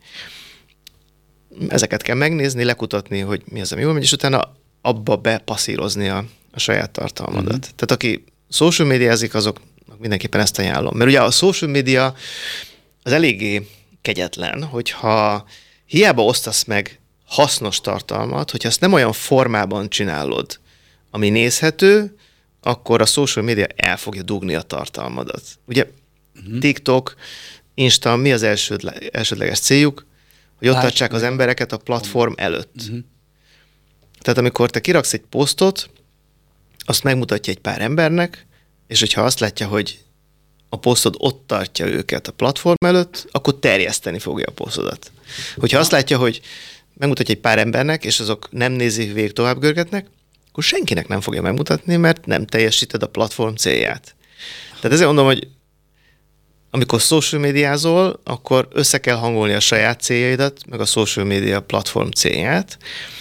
ezeket kell megnézni, lekutatni, hogy mi az, ami jól megy, és utána abba bepasszírozni a saját tartalmadat. Tehát aki social médiázik, azoknak mindenképpen ezt ajánlom. Mert ugye a social média az eléggé kegyetlen, hogyha hiába osztasz meg hasznos tartalmat, hogyha azt nem olyan formában csinálod, ami nézhető, akkor a social media el fogja dugni a tartalmadat. Ugye TikTok, Insta, mi az elsődleges céljuk? Hogy ott tartsák az embereket a platform előtt. Tehát amikor te kiraksz egy posztot, azt megmutatja egy pár embernek, és hogyha azt látja, hogy a posztod ott tartja őket a platform előtt, akkor terjeszteni fogja a posztodat. Hogyha azt látja, hogy megmutatja egy pár embernek, és azok nem nézik végig, tovább görgetnek, akkor senkinek nem fogja megmutatni, mert nem teljesíted a platform célját. Tehát ezért mondom, hogy amikor social médiázol, akkor össze kell hangolni a saját céljaidat, meg a social media platform célját,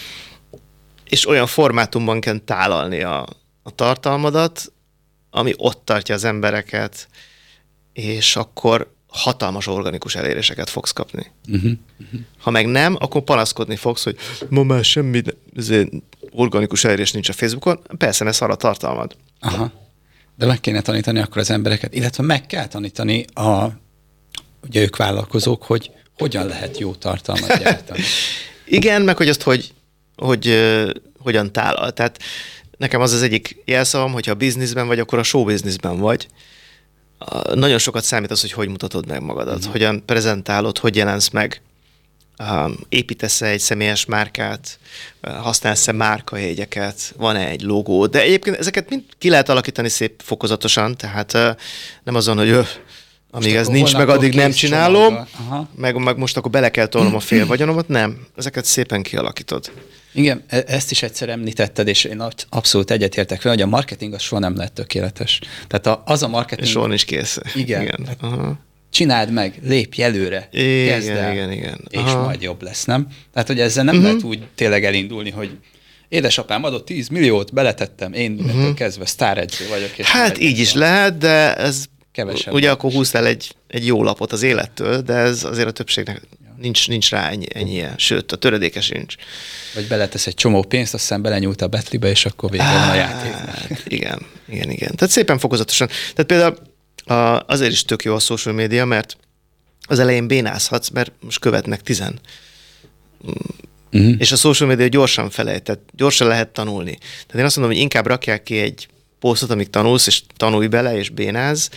és olyan formátumban kell tálalni a tartalmadat, ami ott tartja az embereket, és akkor hatalmas organikus eléréseket fogsz kapni. Ha meg nem, akkor panaszkodni fogsz, hogy ma már semmi organikus elérés nincs a Facebookon. Persze, mert szar a tartalmad. De meg kéne tanítani akkor az embereket, illetve meg kell tanítani ugye ők vállalkozók, hogy hogyan lehet jó tartalmat gyártani. Igen, meg hogy azt hogyan tálal. Tehát nekem az egyik jelszavam, hogyha a bizniszben vagy, akkor a show bizniszben vagy. Nagyon sokat számít az, hogy mutatod meg magadat, hogyan prezentálod, hogy jelensz meg, építesz-e egy személyes márkát, használsz-e márkajegyeket, van-e egy logó, de egyébként ezeket mind ki lehet alakítani szép fokozatosan, tehát nem azon, hogy amíg ez nincs, meg addig nem csinálom, meg most akkor bele kell tolnom a fél vagyonomat, nem. Ezeket szépen kialakítod. Igen, ezt is egyszer említetted, és én abszolút egyetértek vele, hogy a marketing az soha nem lett tökéletes. Tehát az a marketing... Soha is kész. Igen. Csináld meg, lépj előre, kezd el, igen. És majd jobb lesz, nem? Tehát, hogy ezzel nem lehet úgy tényleg elindulni, hogy édesapám adott 10 milliót, beletettem, én kezdve sztáredző vagyok. És hát így is lehet, de ez kevesebb. Ugye akkor húztál egy jó lapot az élettől, de ez azért a többségnek nincs rá ennyie, sőt, a töredéke sincs. Vagy beletesz egy csomó pénzt, aztán belenyúlt a betlibe, és akkor vége van a játéknak. Igen. Tehát szépen fokozatosan. Tehát például azért is tök jó a social media, mert az elején bénázhatsz, mert most követnek 10. És a social media gyorsan felejt, tehát gyorsan lehet tanulni. Tehát én azt mondom, hogy inkább rakják ki egy posztot, amíg tanulsz, és tanulj bele, és bénáz,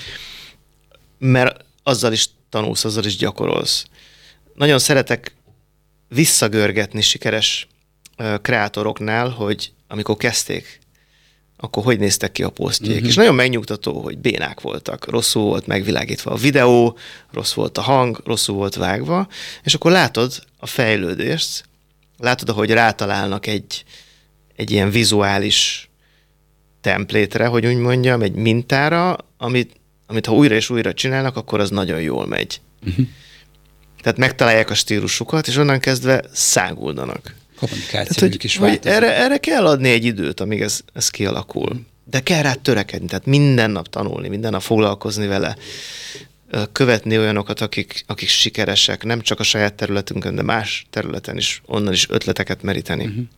mert azzal is tanulsz, azzal is gyakorolsz. Nagyon szeretek visszagörgetni sikeres kreátoroknál, hogy amikor kezdték, akkor hogy néztek ki a posztjék. És nagyon megnyugtató, hogy bénák voltak. Rosszul volt megvilágítva a videó, rossz volt a hang, rosszul volt vágva, és akkor látod a fejlődést, látod, ahogy rátalálnak egy ilyen vizuális templétre, hogy úgy mondjam, egy mintára, amit ha újra és újra csinálnak, akkor az nagyon jól megy. Tehát megtalálják a stílusukat, és onnan kezdve száguldanak. Kommunikációjuk is változik. Erre kell adni egy időt, amíg ez kialakul. De kell rá törekedni, tehát minden nap tanulni, minden nap foglalkozni vele, követni olyanokat, akik sikeresek, nem csak a saját területünkön, de más területen is, onnan is ötleteket meríteni.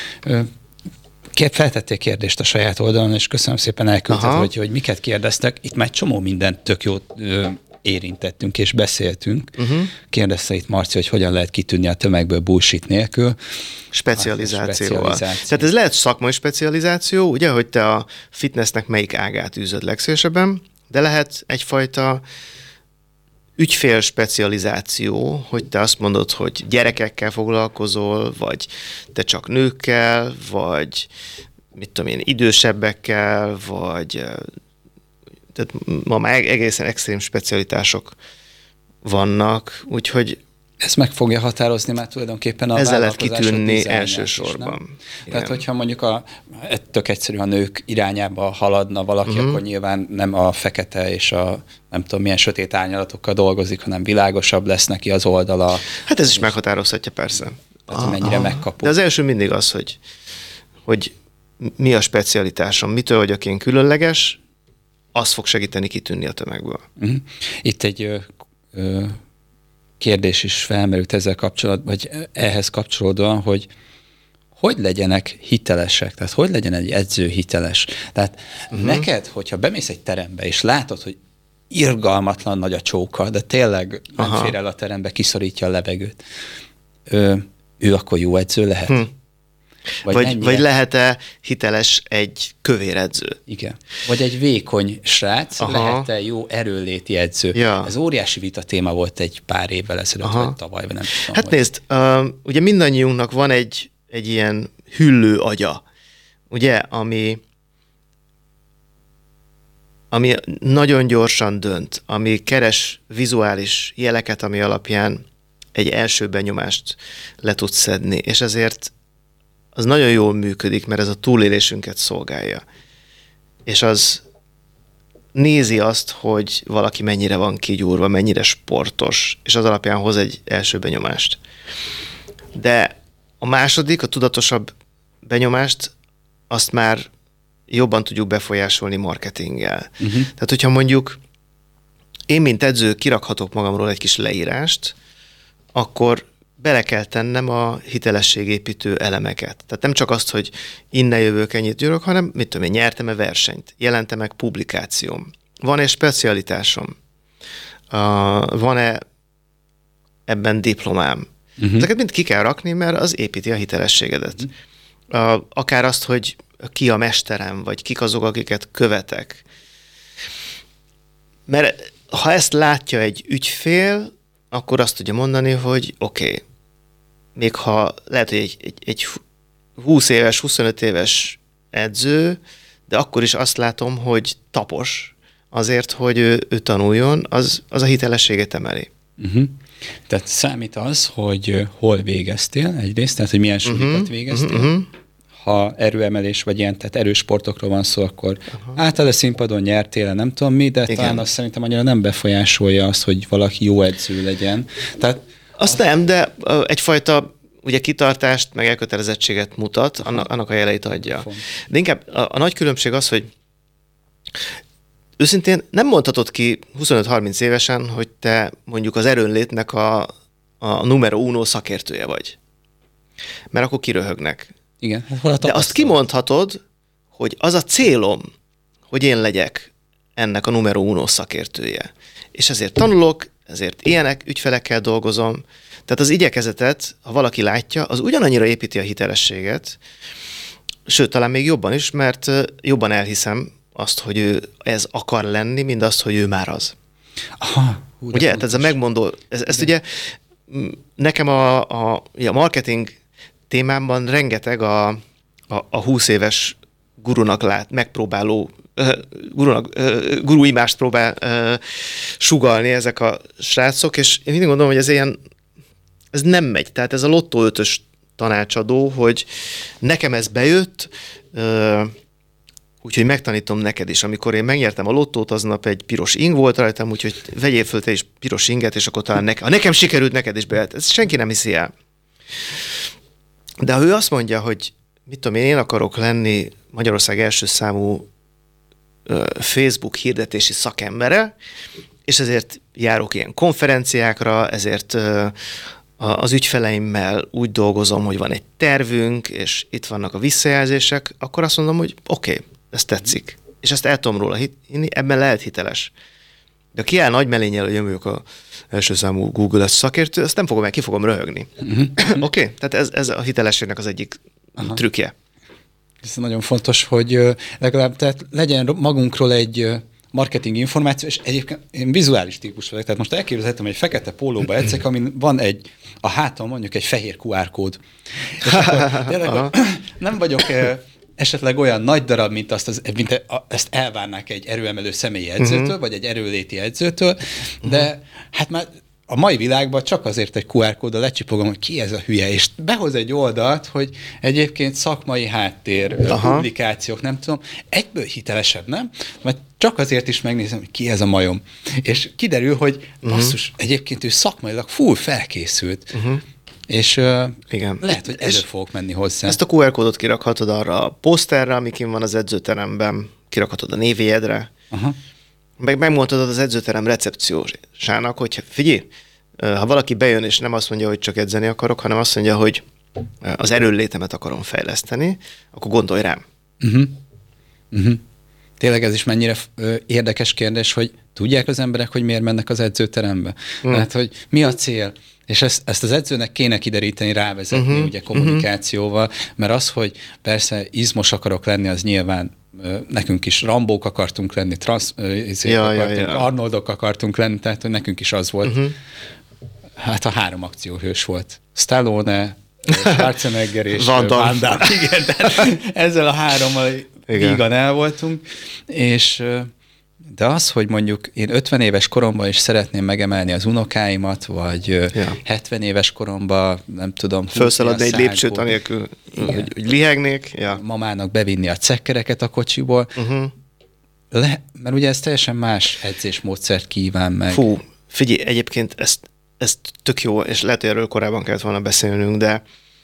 Feltettél kérdést a saját oldalon, és köszönöm szépen elküldted, hogy miket kérdeztek. Itt már csomó mindent tök jót érintettünk és beszéltünk. Kérdezte itt Marci, hogy hogyan lehet kitűnni a tömegből bullshit nélkül. Specializációval. Tehát ez lehet szakmai specializáció, ugye, hogy te a fitnessnek melyik ágát űzöd legszélesebben, de lehet egyfajta ügyfél specializáció, hogy te azt mondod, hogy gyerekekkel foglalkozol, vagy te csak nőkkel, vagy mit tudom én, idősebbekkel, vagy tehát ma már egészen extrém specialitások vannak, úgyhogy ez meg fogja határozni már tulajdonképpen a ezzel lehet kitűnni elsősorban. Tehát, hogyha mondjuk tök egyszerű, a nők irányába haladna valaki, akkor nyilván nem a fekete és a nem tudom milyen sötét árnyalatokkal dolgozik, hanem világosabb lesz neki az oldala. Hát ez is meghatározhatja, persze. Tehát, mennyire megkapó. De az első mindig az, hogy mi a specialitásom, mitől vagyok én különleges, az fog segíteni kitűnni a tömegből. Itt egy kérdés is felmerült ezzel kapcsolatban, vagy ehhez kapcsolódóan, hogy legyenek hitelesek, tehát hogy legyen egy edző hiteles. Tehát neked, hogyha bemész egy terembe, és látod, hogy irgalmatlan nagy a csóka, de tényleg nem fér el a terembe, kiszorítja a levegőt, ő akkor jó edző lehet? Vagy lehet-e hiteles egy kövér edző? Igen. Vagy egy vékony srác, lehet-e jó erőléti edző? Ja. Ez óriási vita téma volt egy pár évvel ezelőtt, vagy tavaly, nem tudom. Hát nézd, ugye mindannyiunknak van egy ilyen hüllő agya, ugye, ami nagyon gyorsan dönt, ami keres vizuális jeleket, ami alapján egy első benyomást le tudsz szedni, és ezért az nagyon jól működik, mert ez a túlélésünket szolgálja. És az nézi azt, hogy valaki mennyire van kigyúrva, mennyire sportos, és az alapján hoz egy első benyomást. De a második, a tudatosabb benyomást, azt már jobban tudjuk befolyásolni marketinggel. Tehát, hogyha mondjuk én, mint edző, kirakhatok magamról egy kis leírást, akkor bele kell tennem a hitelességépítő elemeket. Tehát nem csak azt, hogy innen jövök, ennyit gyűrök, hanem mit tudom én, nyertem-e versenyt, jelentem meg publikációm, van-e specialitásom, van-e ebben diplomám. Ezeket mind ki kell rakni, mert az építi a hitelességedet. Akár azt, hogy ki a mesterem, vagy kik azok, akiket követek. Mert ha ezt látja egy ügyfél, akkor azt tudja mondani, hogy oké, még ha lehet, hogy egy 20 éves, 25 éves edző, de akkor is azt látom, hogy tapos, azért, hogy ő tanuljon, az a hitelességet emeli. Tehát számít az, hogy hol végeztél egyrészt, tehát hogy milyen sulikat végeztél. Ha erőemelés vagy ilyen, tehát erős sportokról van szó, akkor általában színpadon nyertél, nem tudom mi, de talán azt szerintem annyira nem befolyásolja azt, hogy valaki jó edző legyen. Tehát azt nem, de egyfajta ugye kitartást, meg elkötelezettséget mutat, annak a jeleit adja. De inkább a nagy különbség az, hogy őszintén nem mondhatod ki 25-30 évesen, hogy te mondjuk az erőnlétnek a numero uno szakértője vagy. Mert akkor kiröhögnek. Igen. De azt kimondhatod, hogy az a célom, hogy én legyek ennek a numero uno szakértője. És ezért tanulok, ezért ilyenek, ügyfelekkel dolgozom. Tehát az igyekezetet, ha valaki látja, az ugyanannyira építi a hitelességet, sőt, talán még jobban is, mert jobban elhiszem azt, hogy ő ez akar lenni, mint azt, hogy ő már az. Aha. Ugye? Tehát ez a megmondó, ezt ugye nekem a marketing témámban rengeteg a 20 éves gurunak megpróbáló, guru imást próbál sugallni ezek a srácok, és én mindig gondolom, hogy ez nem megy. Tehát ez a lottó 5-ös tanácsadó, hogy nekem ez bejött, úgyhogy megtanítom neked is. Amikor én megnyertem a lottót, aznap egy piros ing volt rajtam, úgyhogy vegyél föl te is piros inget, és akkor talán ha nekem sikerült, neked is bejött. Ezt senki nem hiszi el. De ha ő azt mondja, hogy mit tudom én akarok lenni Magyarország első számú Facebook hirdetési szakembere, és ezért járok ilyen konferenciákra, ezért az ügyfeleimmel úgy dolgozom, hogy van egy tervünk, és itt vannak a visszajelzések, akkor azt mondom, hogy oké, ez tetszik. És ezt el tudom róla hinni, ebben lehet hiteles. De ki áll nagy melénnyel, hogy jövök a első számú Google-es szakértő, azt nem fogom el, ki fogom röhögni. Oké? Tehát ez a hitelességnek az egyik trükkje. Ez nagyon fontos, hogy legalább tehát legyen magunkról egy marketing információ, és egyébként én vizuális típus vagyok, tehát most elképzelhetem, hogy egy fekete pólóba edzek, amin van a háton mondjuk egy fehér QR kód. És akkor tényleg nem vagyok esetleg olyan nagy darab, mint ezt elvárnák egy erőemelő személyi edzőtől, vagy egy erőléti edzőtől, de hát már a mai világban csak azért egy QR kóddal lecsipogom, hogy ki ez a hülye, és behoz egy oldalt, hogy egyébként szakmai háttér, publikációk, nem tudom, egyből hitelesebb, nem? Mert csak azért is megnézem, hogy ki ez a majom. És kiderül, hogy basszus, egyébként ő szakmailag full felkészült. És igen. Lehet, hogy ezzel fogok menni hozzá. Ezt a QR kódot kirakhatod arra a poszterre, ami kint van az edzőteremben, kirakhatod a névjegyedre, meg megmondhatod az edzőterem recepciósának, hogy figyelj, ha valaki bejön és nem azt mondja, hogy csak edzeni akarok, hanem azt mondja, hogy az erőnlétemet akarom fejleszteni, akkor gondolj rám. Tényleg ez is mennyire érdekes kérdés, hogy tudják az emberek, hogy miért mennek az edzőterembe? Tehát, hogy mi a cél? És ezt az edzőnek kéne kideríteni, rávezetni ugye kommunikációval, mert az, hogy persze izmos akarok lenni, az nyilván nekünk is Rambók akartunk lenni, Arnoldok akartunk lenni, tehát hogy nekünk is az volt. Hát a 3 akcióhős volt. Stallone, Schwarzenegger és Van Damme. Igen, tehát ezzel a 3-mal vígan el voltunk, és de az, hogy mondjuk én 50 éves koromban is szeretném megemelni az unokáimat, vagy 70 éves koromban, nem tudom, felszaladni egy lépcsőt anélkül, hogy lihegnék. Ja. Mamának bevinni a cekkereket a kocsiból. Mert ugye ez teljesen más edzésmódszert kíván meg. Fú, figyelj, egyébként ez tök jó, és lehet, hogy erről korábban kellett volna beszélnünk, de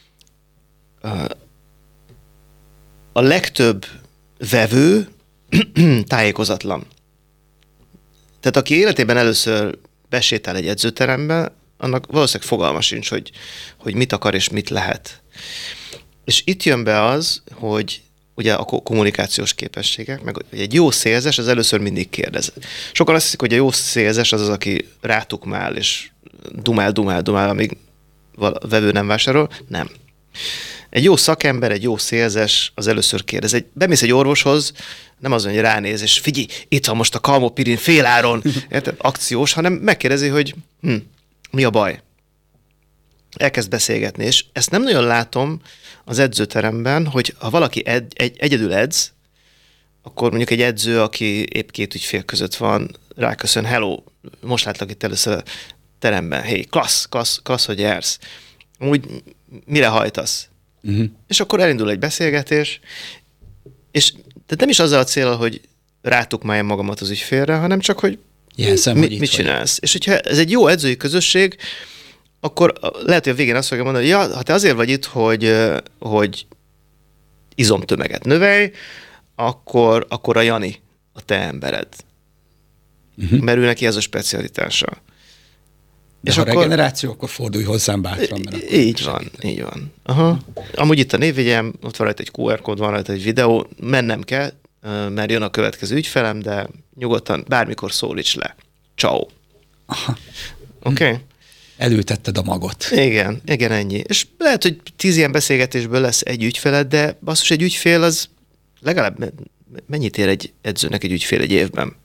a legtöbb vevő tájékozatlan. Tehát aki életében először besétál egy edzőterembe, annak valószínűleg fogalma sincs, hogy mit akar és mit lehet. És itt jön be az, hogy ugye a kommunikációs képességek, meg egy jó szélzes, az először mindig kérdez. Sokan azt hiszik, hogy a jó szélzes az, aki rátukmál, és dumál, amíg a vevő nem vásárol. Nem. Egy jó szakember, egy jó szélzes az először kérdez. Bemész egy orvoshoz, nem az, hogy ránéz, és figyelj, itt van most a Kalmopirin féláron, akciós, hanem megkérdezi, hogy mi a baj. Elkezd beszélgetni, és ezt nem nagyon látom az edzőteremben, hogy ha valaki egyedül edz, akkor mondjuk egy edző, aki épp két ügyfél között van, ráköszön, hello, most látlak itt először a teremben, hey, klassz, hogy jársz. Úgy mire hajtasz? És akkor elindul egy beszélgetés, és tehát nem is azzal a célra, hogy rátukmáljam magamat az ügyfélre, hanem csak, hogy mit csinálsz. És hogyha ez egy jó edzői közösség, akkor lehet, hogy a végén azt fogja mondani, hogy ja, ha te azért vagy itt, hogy izomtömeget növelj, akkor a Jani a te embered. Mert ő neki ez a specialitása. De és ha akkor regeneráció, akkor fordulj hozzám bátran. Így van. Aha. Amúgy itt a névjegyem, ott van rajta egy QR kód, van rajta egy videó, mennem kell, mert jön a következő ügyfelem, de nyugodtan bármikor szólíts le. Ciao. Oké? Okay? Elültetted a magot. Igen, ennyi. És lehet, hogy 10 ilyen beszélgetésből lesz egy ügyfeled, de basszus, egy ügyfél az legalább mennyit ér egy edzőnek egy ügyfél egy évben?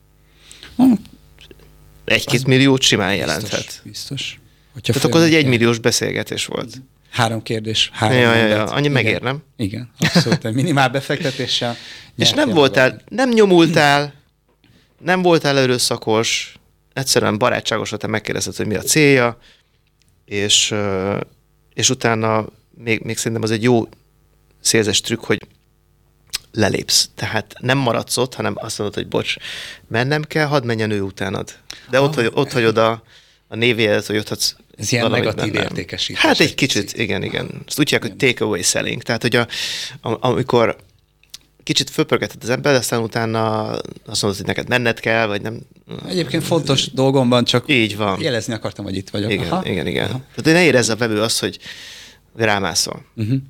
1-2 milliót simán jelenthet. Biztos. Tehát akkor az egy 1 milliós beszélgetés volt. 3 kérdés, 3 mondat. Annyi megér, nem? Igen, abszolút. Minimál befektetéssel. És nem nyomultál, nem voltál erőszakos, egyszerűen barátságos voltál, megkérdezted, hogy mi a célja, és utána még szerintem az egy jó szélzes trükk, hogy lelépsz. Tehát nem maradsz ott, hanem azt mondod, hogy bocs, mennem kell, hadd menjen ő utánad. De ott hagyod a névjelet, hogy ott hadsz. Ez ilyen negatív értékesítés. Hát egy kicsit, igen. Ezt úgy hívják, hogy takeaway selling. Tehát, hogy amikor kicsit fölpörgeted az ember, aztán utána azt mondod, hogy neked menned kell, vagy nem. Egyébként fontos dolgomban, csak így van. Jelezni akartam, hogy itt vagyok. Igen. Tehát ne érezze a vevő azt, hogy rámászol.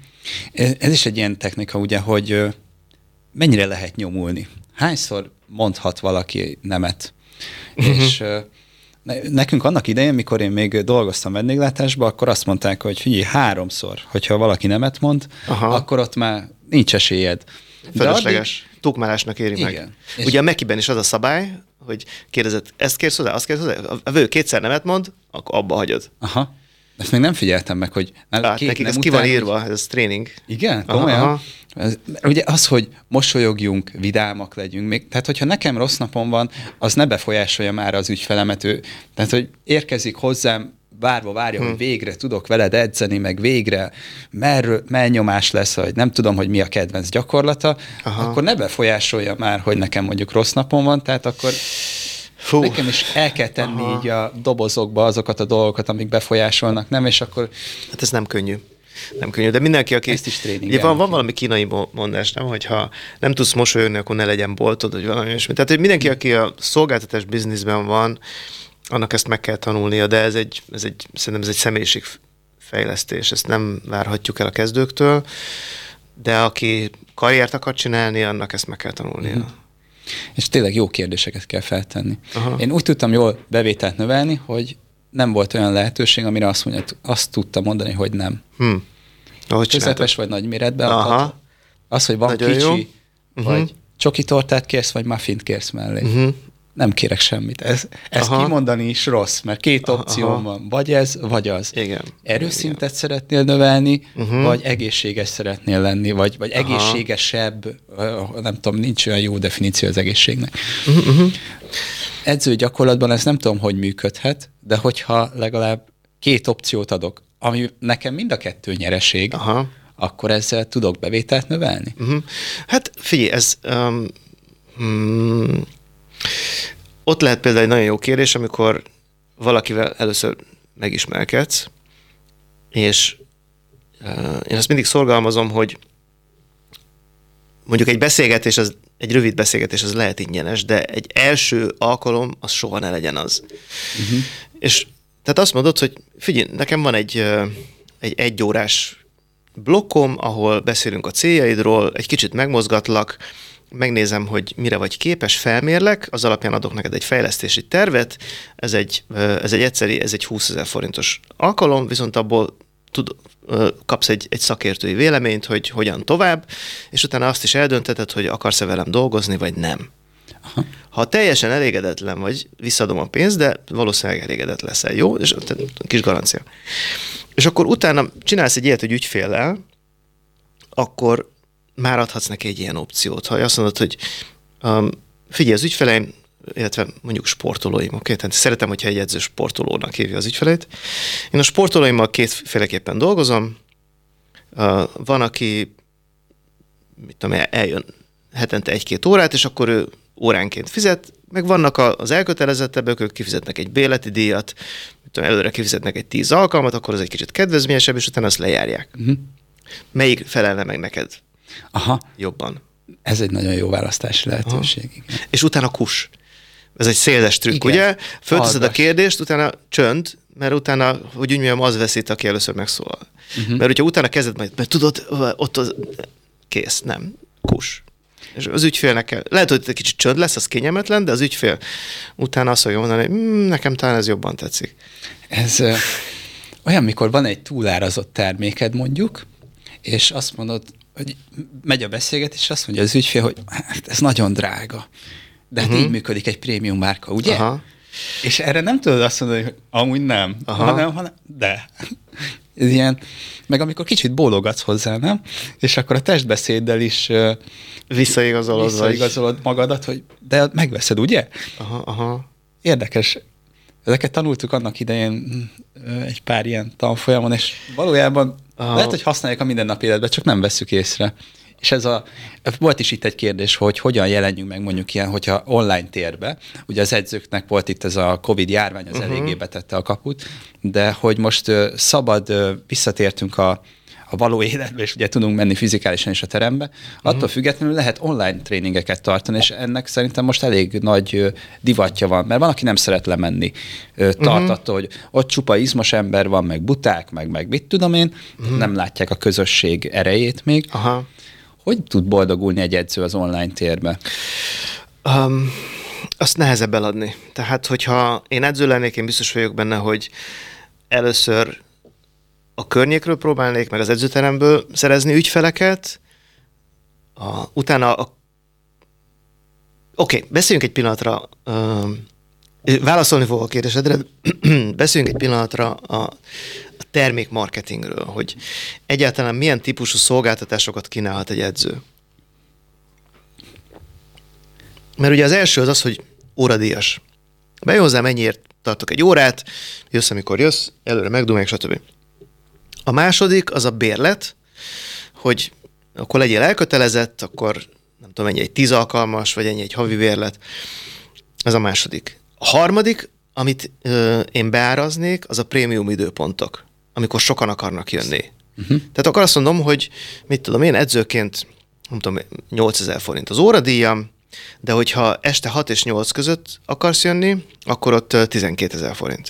Ez is egy ilyen technika, ugye, hogy mennyire lehet nyomulni. Hányszor mondhat valaki nemet? És nekünk annak idején, mikor én még dolgoztam vendéglátásban, akkor azt mondták, hogy figyelj, 3-szor, hogyha valaki nemet mond, akkor ott már nincs esélyed. Fölösleges. Tukmálásnak éri meg. Ugye a Mekiben is az a szabály, hogy kérdezed, ezt kérsz hozzá, azt kérsz hozzá, a vevő 2-szer nemet mond, akkor abba hagyod. Ezt még nem figyeltem meg, hogy... Nekik ez ki van írva, ez tréning. Igen? Komolyan? Ugye az, hogy mosolyogjunk, vidámak legyünk, még, tehát hogyha nekem rossz napom van, az ne befolyásolja már az ügyfelemet. Tehát, hogy érkezik hozzám, várja, hogy végre tudok veled edzeni, meg végre melnyomás lesz, hogy nem tudom, hogy mi a kedvenc gyakorlata, akkor ne befolyásolja már, hogy nekem mondjuk rossz napom van, tehát akkor nekem is el kell tenni így a dobozokba azokat a dolgokat, amik befolyásolnak, nem? És akkor... Hát ez nem könnyű. De mindenki, aki... Ezt is tréningelni. Van valami kínai mondás, nem? Hogyha nem tudsz mosolyogni, akkor ne legyen boltod, vagy valami ilyesmi. Tehát, hogy mindenki, aki a szolgáltatás bizniszben van, annak ezt meg kell tanulnia, de szerintem ez egy személyiségfejlesztés, ezt nem várhatjuk el a kezdőktől, de aki karriert akar csinálni, annak ezt meg kell tanulnia. És tényleg jó kérdéseket kell feltenni. Én úgy tudtam jól bevételt növelni, hogy nem volt olyan lehetőség, amire azt tudtam mondani, hogy nem. Közepes vagy nagy méretben adhat. Az, hogy van nagyon kicsi, vagy csoki tortát kérsz, vagy muffint kérsz mellé. Nem kérek semmit. Ezt kimondani is rossz, mert 2 opció van. Vagy ez, vagy az. Igen. Erőszintet szeretnél növelni, vagy egészséges szeretnél lenni, vagy egészségesebb, nem tudom, nincs olyan jó definíció az egészségnek. Edző gyakorlatban ez nem tudom, hogy működhet, de hogyha legalább 2 opciót adok, ami nekem mind a 2 nyereség, akkor ezzel tudok bevételt növelni? Hát figyelj, ez... ott lehet például egy nagyon jó kérdés, amikor valakivel először megismerkedsz, és én azt mindig szorgalmazom, hogy mondjuk egy rövid beszélgetés az lehet ingyenes, de egy első alkalom az soha ne legyen az. És tehát azt mondod, hogy figyelj, nekem van egy 1 órás blokkom, ahol beszélünk a céljaidról, egy kicsit megmozgatlak, megnézem, hogy mire vagy képes, felmérlek, az alapján adok neked egy fejlesztési tervet, ez egy 20 000 forintos alkalom, viszont abból kapsz egy szakértői véleményt, hogy hogyan tovább, és utána azt is eldöntheted, hogy akarsz-e velem dolgozni, vagy nem. Ha teljesen elégedetlen vagy, visszadom a pénzt, de valószínűleg elégedett leszel, jó? És kis garancia. És akkor utána csinálsz egy ilyet egy ügyféllel, akkor már adhatsz neki egy ilyen opciót. Ha azt mondod, hogy figyelj, az ügyfeleim, illetve mondjuk sportolóim, oké? Tehát szeretem, hogyha egy edző sportolónak hívja az ügyfelét. Én a sportolóimmal kétféleképpen dolgozom. Van, aki mit tudom, eljön hetente 1-2 órát, és akkor ő óránként fizet, meg vannak az elkötelezettebbek, ők kifizetnek egy bérleti díjat, előre kifizetnek egy 10 alkalmat, akkor az egy kicsit kedvezményesebb, és utána azt lejárják. Melyik felelne meg neked jobban? Ez egy nagyon jó választási lehetőség. És utána kus. Ez egy széles trükk, ugye? Fölteszed a kérdést, utána csönd, mert utána, hogy úgy mondjam, az veszít, aki először megszólal. Mert hogyha utána kezded majd, mert tudod, ott az kész, nem, kus. És az ügyfélnek kell, lehet, hogy egy kicsit csönd lesz, az kényelmetlen, de az ügyfél utána azt fogja mondani, hogy nekem talán ez jobban tetszik. Ez olyan, mikor van egy túlárazott terméked mondjuk, és azt mondod, hogy megy a beszélgetés, és azt mondja az ügyfél, hogy hát ez nagyon drága. De hát így működik egy prémium márka, ugye? Aha. És erre nem tudod azt mondani, hogy amúgy nem, hanem de. Ez ilyen, meg amikor kicsit bólogatsz hozzá, nem? És akkor a testbeszéddel is visszaigazolod magadat, hogy de megveszed, ugye? Aha. Érdekes. Ezeket tanultuk annak idején egy pár ilyen tanfolyamon, és valójában lehet, hogy használják a mindennapi életben, csak nem vesszük észre. És volt is itt egy kérdés, hogy hogyan jelenjünk meg mondjuk ilyen, hogyha online térbe. Ugye az edzőknek volt itt ez a Covid járvány, az eléggé betette a kaput, de hogy most szabad, visszatértünk a való életbe, és ugye tudunk menni fizikálisan is a terembe, attól függetlenül lehet online tréningeket tartani, és ennek szerintem most elég nagy divatja van, mert van, aki nem szeret lemenni. Tart attól, hogy ott csupa izmos ember van, meg buták, meg mit tudom én, nem látják a közösség erejét még. Hogy tud boldogulni egy edző az online térbe? Azt nehezebb eladni. Tehát, hogyha én edző lennék, én biztos vagyok benne, hogy először a környékről próbálnék, meg az edzőteremből szerezni ügyfeleket, utána beszéljünk egy pillanatra, válaszolni fogok a kérdésedre, beszéljünk egy pillanatra a termékmarketingről, hogy egyáltalán milyen típusú szolgáltatásokat kínálhat egy edző. Mert ugye az első az, hogy óradíjas. Bejön hozzám, ennyiért tartok egy órát, jössz, amikor jössz, előre megdumálják, stb. A második az a bérlet, hogy akkor legyél elkötelezett, akkor nem tudom, ennyi egy 10 alkalmas, vagy ennyi egy havi bérlet. Ez a második. A harmadik, amit én beáraznék, az a prémium időpontok, amikor sokan akarnak jönni. Tehát akkor azt mondom, hogy mit tudom, én edzőként, nem tudom, 8000 forint az óradíjam, de hogyha este 6 és 8 között akarsz jönni, akkor ott 12 000 forint.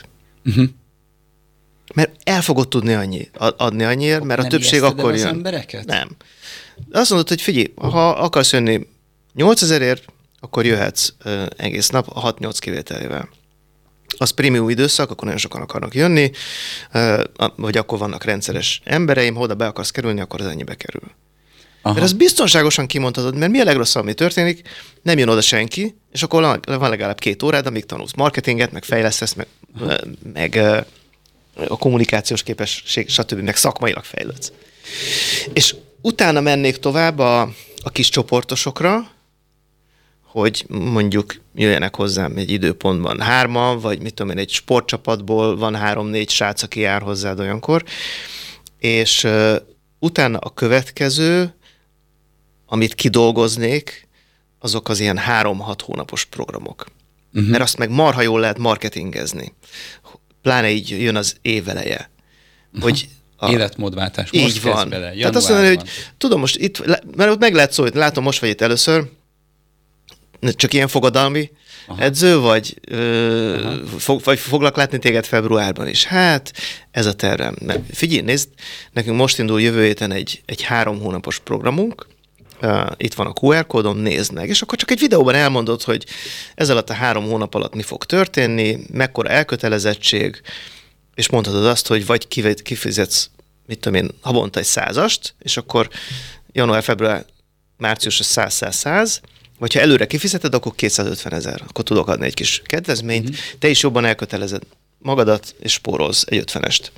Mert el fogod tudni adni annyiért, mert a többség akkor jön. Embereket? Nem. Azt mondod, hogy figyelj, ha akarsz jönni 8000-ért, akkor jöhetsz egész nap 6-8 kivételével. Az prémium időszak, akkor nagyon sokan akarnak jönni, vagy akkor vannak rendszeres embereim, ha oda be akarsz kerülni, akkor az ennyibe kerül. Mert ezt biztonságosan kimondhatod, mert mi a legrosszabb, ami történik, nem jön oda senki, és akkor van legalább 2 órád, amíg tanulsz marketinget, meg fejlesztesz, meg a kommunikációs képesség, stb. Meg szakmailag fejlődsz. És utána mennék tovább a kis csoportosokra, hogy mondjuk jöjjenek hozzám egy időpontban 3-an, vagy mit tudom én, egy sportcsapatból van 3-4 srác, aki jár hozzád olyankor, és utána a következő, amit kidolgoznék, azok az ilyen 3-6 hónapos programok. Mert azt meg marha jól lehet marketingezni. Pláne így jön az éveleje. Hogy életmódváltás. Most így van. Bele, tehát azt mondani, hogy tudom most itt, mert ott meg lehet szólni, látom, most vagy itt először, csak ilyen fogadalmi edző, vagy foglak látni téged februárban is. Hát, ez a tervem. Figyelj, nézd, nekünk most indul jövő héten egy 3 hónapos programunk, itt van a QR kódom, nézd meg, és akkor csak egy videóban elmondod, hogy ez alatt a 3 hónap alatt mi fog történni, mekkora elkötelezettség, és mondhatod azt, hogy vagy kifizetsz, mit tudom én, havonta egy 100-ast, és akkor január, február, március 100, vagy ha előre kifizeted, akkor 250 000, akkor tudok adni egy kis kedvezményt, te is jobban elkötelezed magadat, és spórolsz egy 50-est.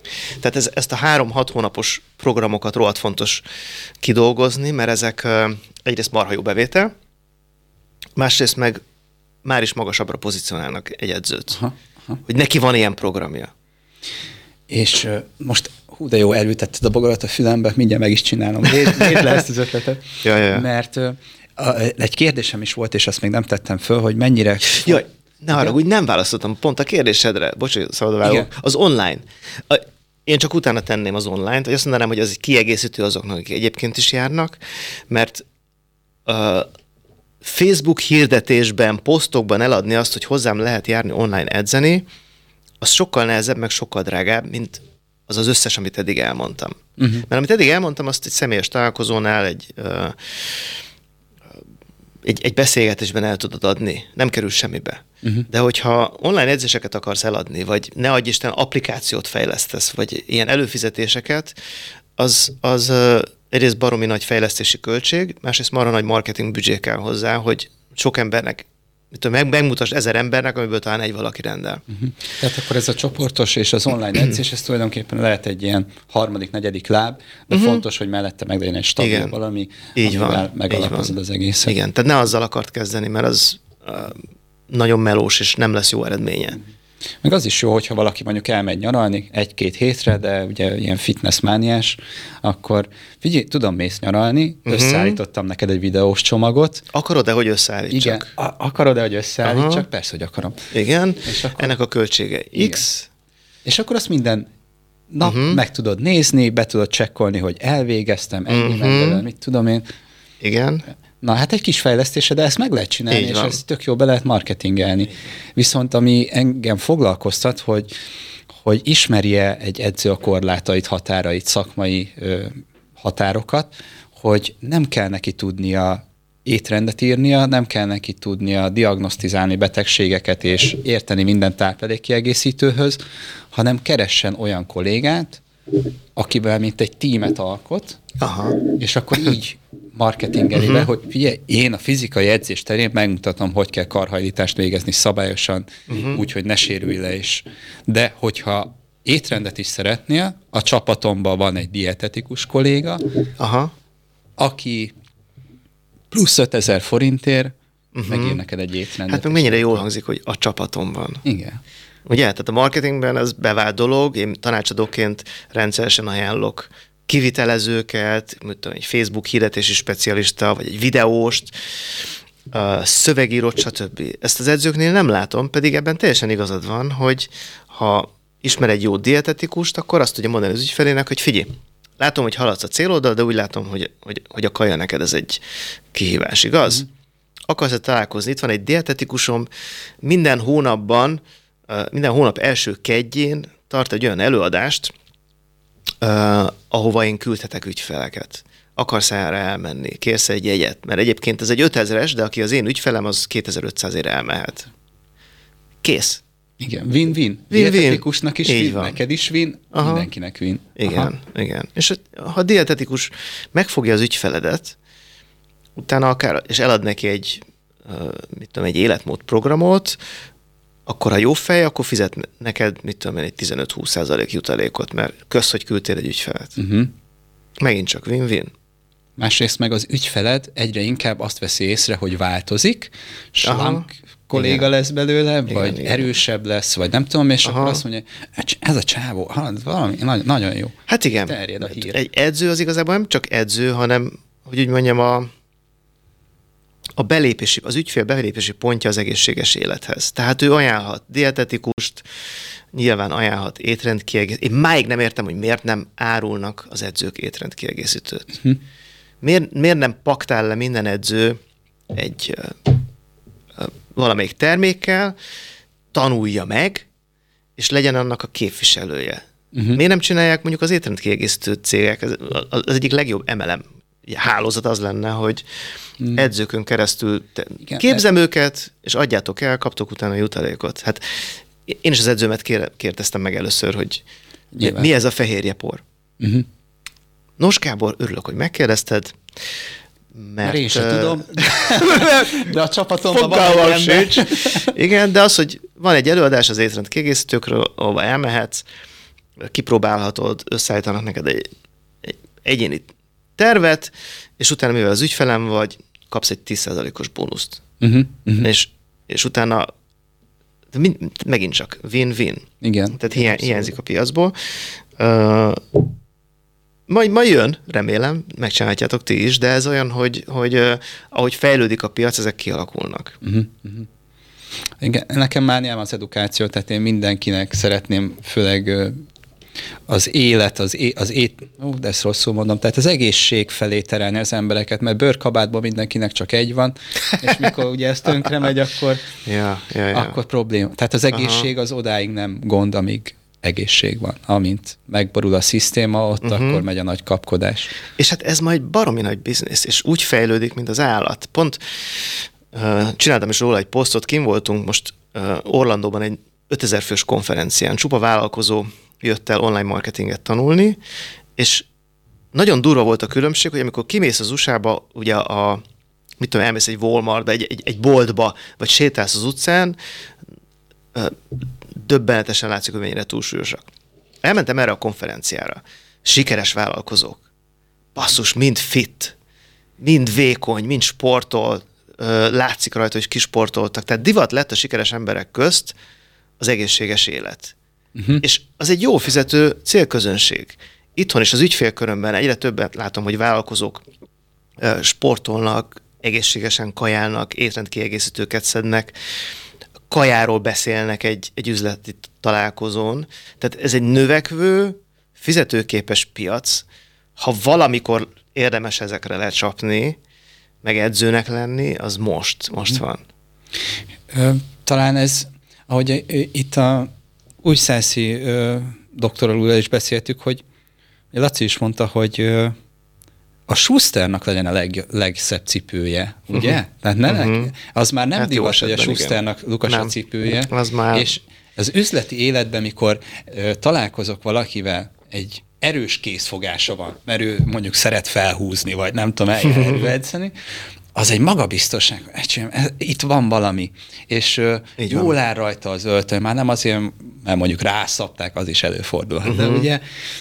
Tehát ezt a 3-6 hónapos programokat rohadt fontos kidolgozni, mert ezek egyrészt marha jó bevétel, másrészt meg már is magasabbra pozícionálnak egy edzőt. Hogy neki van ilyen programja. És most, de jó, elültetted a bogarat a fülembe, mindjárt meg is csinálom. Nézd le ezt az ötletet. Ja. Mert egy kérdésem is volt, és azt még nem tettem föl, hogy mennyire... Jaj, ne haragudj, nem válaszoltam pont a kérdésedre. Bocs, hogy szabadvágok. Az online. Én csak utána tenném az online-t, vagy azt mondanám, hogy az egy kiegészítő azoknak, akik egyébként is járnak, mert Facebook hirdetésben, posztokban eladni azt, hogy hozzám lehet járni online edzeni, az sokkal nehezebb, meg sokkal drágább, mint az összes, amit eddig elmondtam. Mert amit eddig elmondtam, azt egy személyes találkozónál, egy beszélgetésben el tudod adni. Nem kerül semmibe. De hogyha online edzéseket akarsz eladni, vagy ne adj Isten applikációt fejlesztesz, vagy ilyen előfizetéseket, az egyrészt baromi nagy fejlesztési költség, másrészt marha nagy marketing büdzsé kell hozzá, hogy sok embernek, megmutasd 1000 embernek, amiből talán egy valaki rendel. Tehát akkor ez a csoportos és az online edzés, ez tulajdonképpen lehet egy ilyen 3.-4. láb, de fontos, hogy mellette meg legyen egy stabil valami, amivel megalapozod az egészet. Igen, tehát ne azzal akart kezdeni, mert az nagyon melós, és nem lesz jó eredménye. Meg az is jó, hogyha valaki mondjuk elmegy nyaralni 1-2 hétre, de ugye ilyen fitnessmániás, akkor figyelj, tudom, mész nyaralni, összeállítottam neked egy videós csomagot. Akarod-e, hogy összeállítsak? Igen, akarod-e, hogy összeállítsak? Persze, hogy akarom. Igen, és akkor... ennek a költsége X. És akkor azt minden nap meg tudod nézni, be tudod csekkolni, hogy elvégeztem, ennyi belőle, mit tudom én. Igen. Na, hát egy kis fejlesztése, de ezt meg lehet csinálni, és ezt tök jó be lehet marketingelni. Viszont ami engem foglalkoztat, hogy ismerje egy edző a korlátait, határait, szakmai határokat, hogy nem kell neki tudnia étrendet írnia, nem kell neki tudnia diagnosztizálni betegségeket és érteni minden táplálékkiegészítőhöz, hanem keressen olyan kollégát, akivel mint egy tímet alkot, és akkor így marketingeli be, hogy figyelj, én a fizikai edzés terén megmutatom, hogy kell karhajlítást végezni szabályosan, úgy, hogy ne sérülj le is. De hogyha étrendet is szeretnél, a csapatomban van egy dietetikus kolléga, aki plusz 5000 forintért megír neked egy étrendet. Hát meg mennyire jól hangzik, hogy a csapatom van. Igen. Ugye, tehát a marketingben ez bevált dolog, én tanácsadóként rendszeresen ajánlok kivitelezőket, egy Facebook hirdetési specialista, vagy egy videóst, szövegírót, stb. Ezt az edzőknél nem látom, pedig ebben teljesen igazad van, hogy ha ismer egy jó dietetikust, akkor azt tudja mondani az ügyfelének, hogy figyelj, látom, hogy haladsz a céloddal, de úgy látom, hogy a kaja neked ez egy kihívás, igaz? Akarsz találkozni, itt van egy dietetikusom, minden hónap első kedjén tart egy olyan előadást, ahova én küldhetek ügyfeleket. Akarsz erre elmenni? Kérsz egy jegyet? Mert egyébként ez egy 5000-es, de aki az én ügyfelem, az 2500-ért elmehet. Kész. Igen, win-win. Dietetikusnak is win, neked is win, mindenkinek win. Igen. És ha a dietetikus megfogja az ügyfeledet, utána akár, és elad neki egy életmód programot, akkor ha jó fej, akkor fizet neked, egy 15-20% jutalékot, mert kösz, hogy küldtél egy ügyfelet. Megint csak win-win. Másrészt meg az ügyfeled egyre inkább azt veszi észre, hogy változik, slank kolléga lesz belőle, vagy erősebb lesz, vagy nem tudom, és akkor azt mondja, ez a csávó, valami nagyon jó. Hát igen. Terjed a hír. Egy edző az igazából nem csak edző, hanem, hogy úgy mondjam, az ügyfél belépési pontja az egészséges élethez. Tehát ő ajánlhat dietetikust, nyilván ajánlhat étrendkiegészítőt. Én máig nem értem, hogy miért nem árulnak az edzők étrendkiegészítőt. Miért nem paktál le minden edző egy valamelyik termékkel, tanulja meg, és legyen annak a képviselője. Miért nem csinálják mondjuk az étrendkiegészítő cégek? Az egyik legjobb MLM hálózat az lenne, hogy edzőkön keresztül képzem őket, és adjátok el, kaptok utána jutalékot. Hát én is az edzőmet kérdeztem meg először, hogy mi ez a fehérjepor. Nos, Gábor, örülök, hogy megkérdezted, mert én sem tudom, de a csapatomban van egy ember. Igen, de az, hogy van egy előadás az étrend kiegészítőkről, ahova elmehetsz, kipróbálhatod, összeállítanak neked egy egyéni tervet, és utána, mivel az ügyfelem vagy, kapsz egy 10%-os bónuszt. És utána megint csak win-win. Igen. Tehát hiányzik a piacból. Majd jön, remélem, megcsinálhatjátok ti is, de ez olyan, hogy ahogy fejlődik a piac, ezek kialakulnak. Igen, nekem mániám az edukáció, tehát én mindenkinek szeretném, főleg az élet, de ezt rosszul mondom, tehát az egészség felé terelni az embereket, mert bőrkabátban mindenkinek csak egy van, és mikor ugye ez tönkre megy, akkor probléma. Tehát az egészség az odáig nem gond, amíg egészség van. Amint megborul a szisztéma, ott akkor megy a nagy kapkodás. És hát ez majd baromi nagy biznisz, és úgy fejlődik, mint az állat. Pont csináltam is róla egy posztot, kim voltunk most Orlandóban egy 5000 fős konferencián, csupa vállalkozó jött el online marketinget tanulni, és nagyon durva volt a különbség, hogy amikor kimész az USA-ba, ugye elmész egy Walmartba, egy boltba, vagy sétálsz az utcán, döbbenetesen látszik, hogy mennyire túlsúlyosak. Elmentem erre a konferenciára. Sikeres vállalkozók. Basszus, mind fit, mind vékony, mind sportol, látszik rajta, hogy kisportoltak. Tehát divat lett a sikeres emberek közt az egészséges élet. És az egy jó fizető célközönség. Itthon is az ügyfélkörömben egyre többet látom, hogy vállalkozók sportolnak, egészségesen kajálnak, étrendkiegészítőket szednek, kajáról beszélnek egy üzleti találkozón. Tehát ez egy növekvő, fizetőképes piac. Ha valamikor érdemes ezekre lecsapni, meg edzőnek lenni, az most van. Talán ez, ahogy itt a Újszászi doktorral újra is beszéltük, hogy Laci is mondta, hogy a Schusternak legyen a legszebb cipője, ugye? Tehát az már nem divat, hogy a Schusternak lukas a cipője. Az már... És az üzleti életben, mikor találkozok valakivel, egy erős készfogása van, mert ő mondjuk szeret felhúzni, vagy nem tudom, előedzeni, az egy magabiztosság. Itt van valami. És jól áll rajta az öltöny, már nem azért, mert mondjuk rászapták, az is előfordul. De ugye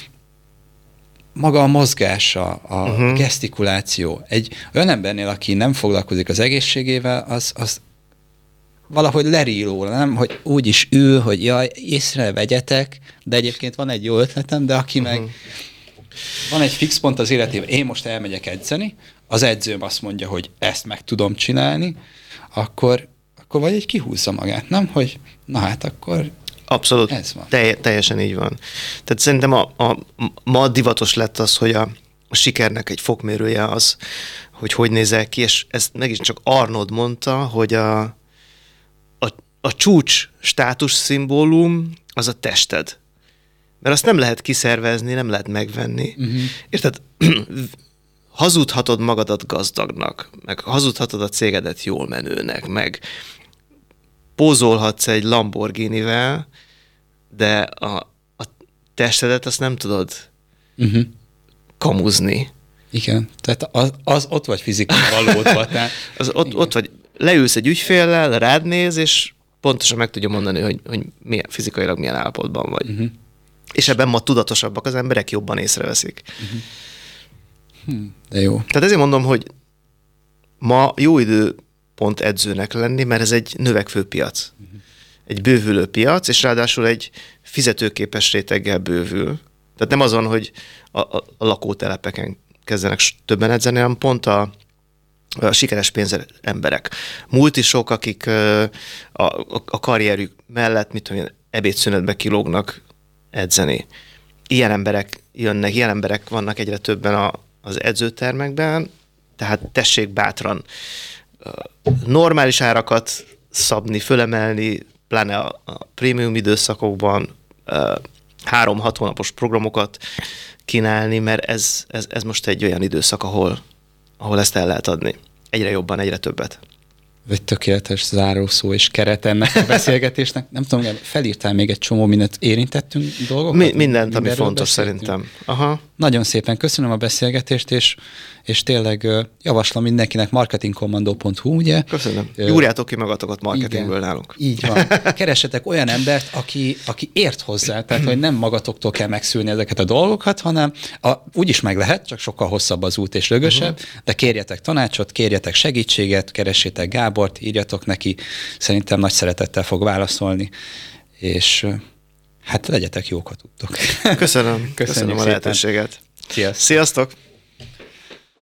maga a mozgása, a gesztikuláció. Egy olyan embernél, aki nem foglalkozik az egészségével, az valahogy leríló, nem? Hogy úgy is ül, hogy jaj, észrevegyetek, de egyébként van egy jó ötletem, de aki meg van egy fix pont az életében, én most elmegyek edzeni, az edzőm azt mondja, hogy ezt meg tudom csinálni, akkor vagy egy kihúzza magát, nem? Hogy na hát akkor abszolút, ez van. Teljesen így van. Tehát szerintem ma divatos lett az, hogy a sikernek egy fokmérője az, hogy nézel ki, és ezt megint csak Arnold mondta, hogy a csúcs státus szimbólum az a tested. Mert azt nem lehet kiszervezni, nem lehet megvenni. Érted? Hazudhatod magadat gazdagnak, meg hazudhatod a cégedet jól menőnek, meg pózolhatsz egy Lamborghinivel, de a testedet azt nem tudod kamuzni. Igen, tehát az ott vagy fizikai valódva. Ott vagy, leülsz egy ügyféllel, rád néz, és pontosan meg tudja mondani, hogy fizikailag milyen állapotban vagy. És ebben ma tudatosabbak az emberek, jobban észreveszik. De jó. Tehát ezért mondom, hogy ma jó időpont edzőnek lenni, mert ez egy növekvő piac. Egy bővülő piac, és ráadásul egy fizetőképes réteggel bővül. Tehát nem azon, hogy a lakótelepeken kezdenek többen edzeni, hanem pont a sikeres pénzemberek. Multisok, akik a karrierük mellett, mit tudom én, ebédszünetbe kilógnak edzeni. Ilyen emberek jönnek, ilyen emberek vannak egyre többen az edzőtermekben, tehát tessék bátran normális árakat szabni, fölemelni, pláne a prémium időszakokban 3-6 hónapos programokat kínálni, mert ez most egy olyan időszak, ahol ezt el lehet adni. Egyre jobban, egyre többet. Egy tökéletes zárószó és keret ennek a beszélgetésnek. Nem tudom, felírtál még egy csomó mindent, érintettünk dolgokat? Mindent, ami fontos szerintem. Aha. Nagyon szépen köszönöm a beszélgetést, és tényleg javaslom mindenkinek marketingkommandó.hu, ugye? Köszönöm. Júrjátok ki magatokat marketingből nálunk. Így van. Keressetek olyan embert, aki ért hozzá, tehát hogy nem magatoktól kell megszülni ezeket a dolgokat, hanem úgyis meg lehet, csak sokkal hosszabb az út és rögösebb, de kérjetek tanácsot, kérjetek segítséget, keressétek Gábort, írjatok neki, szerintem nagy szeretettel fog válaszolni, és hát legyetek jók, ha tudtok. Köszönöm a lehetőséget. Sziasztok! Sziasztok!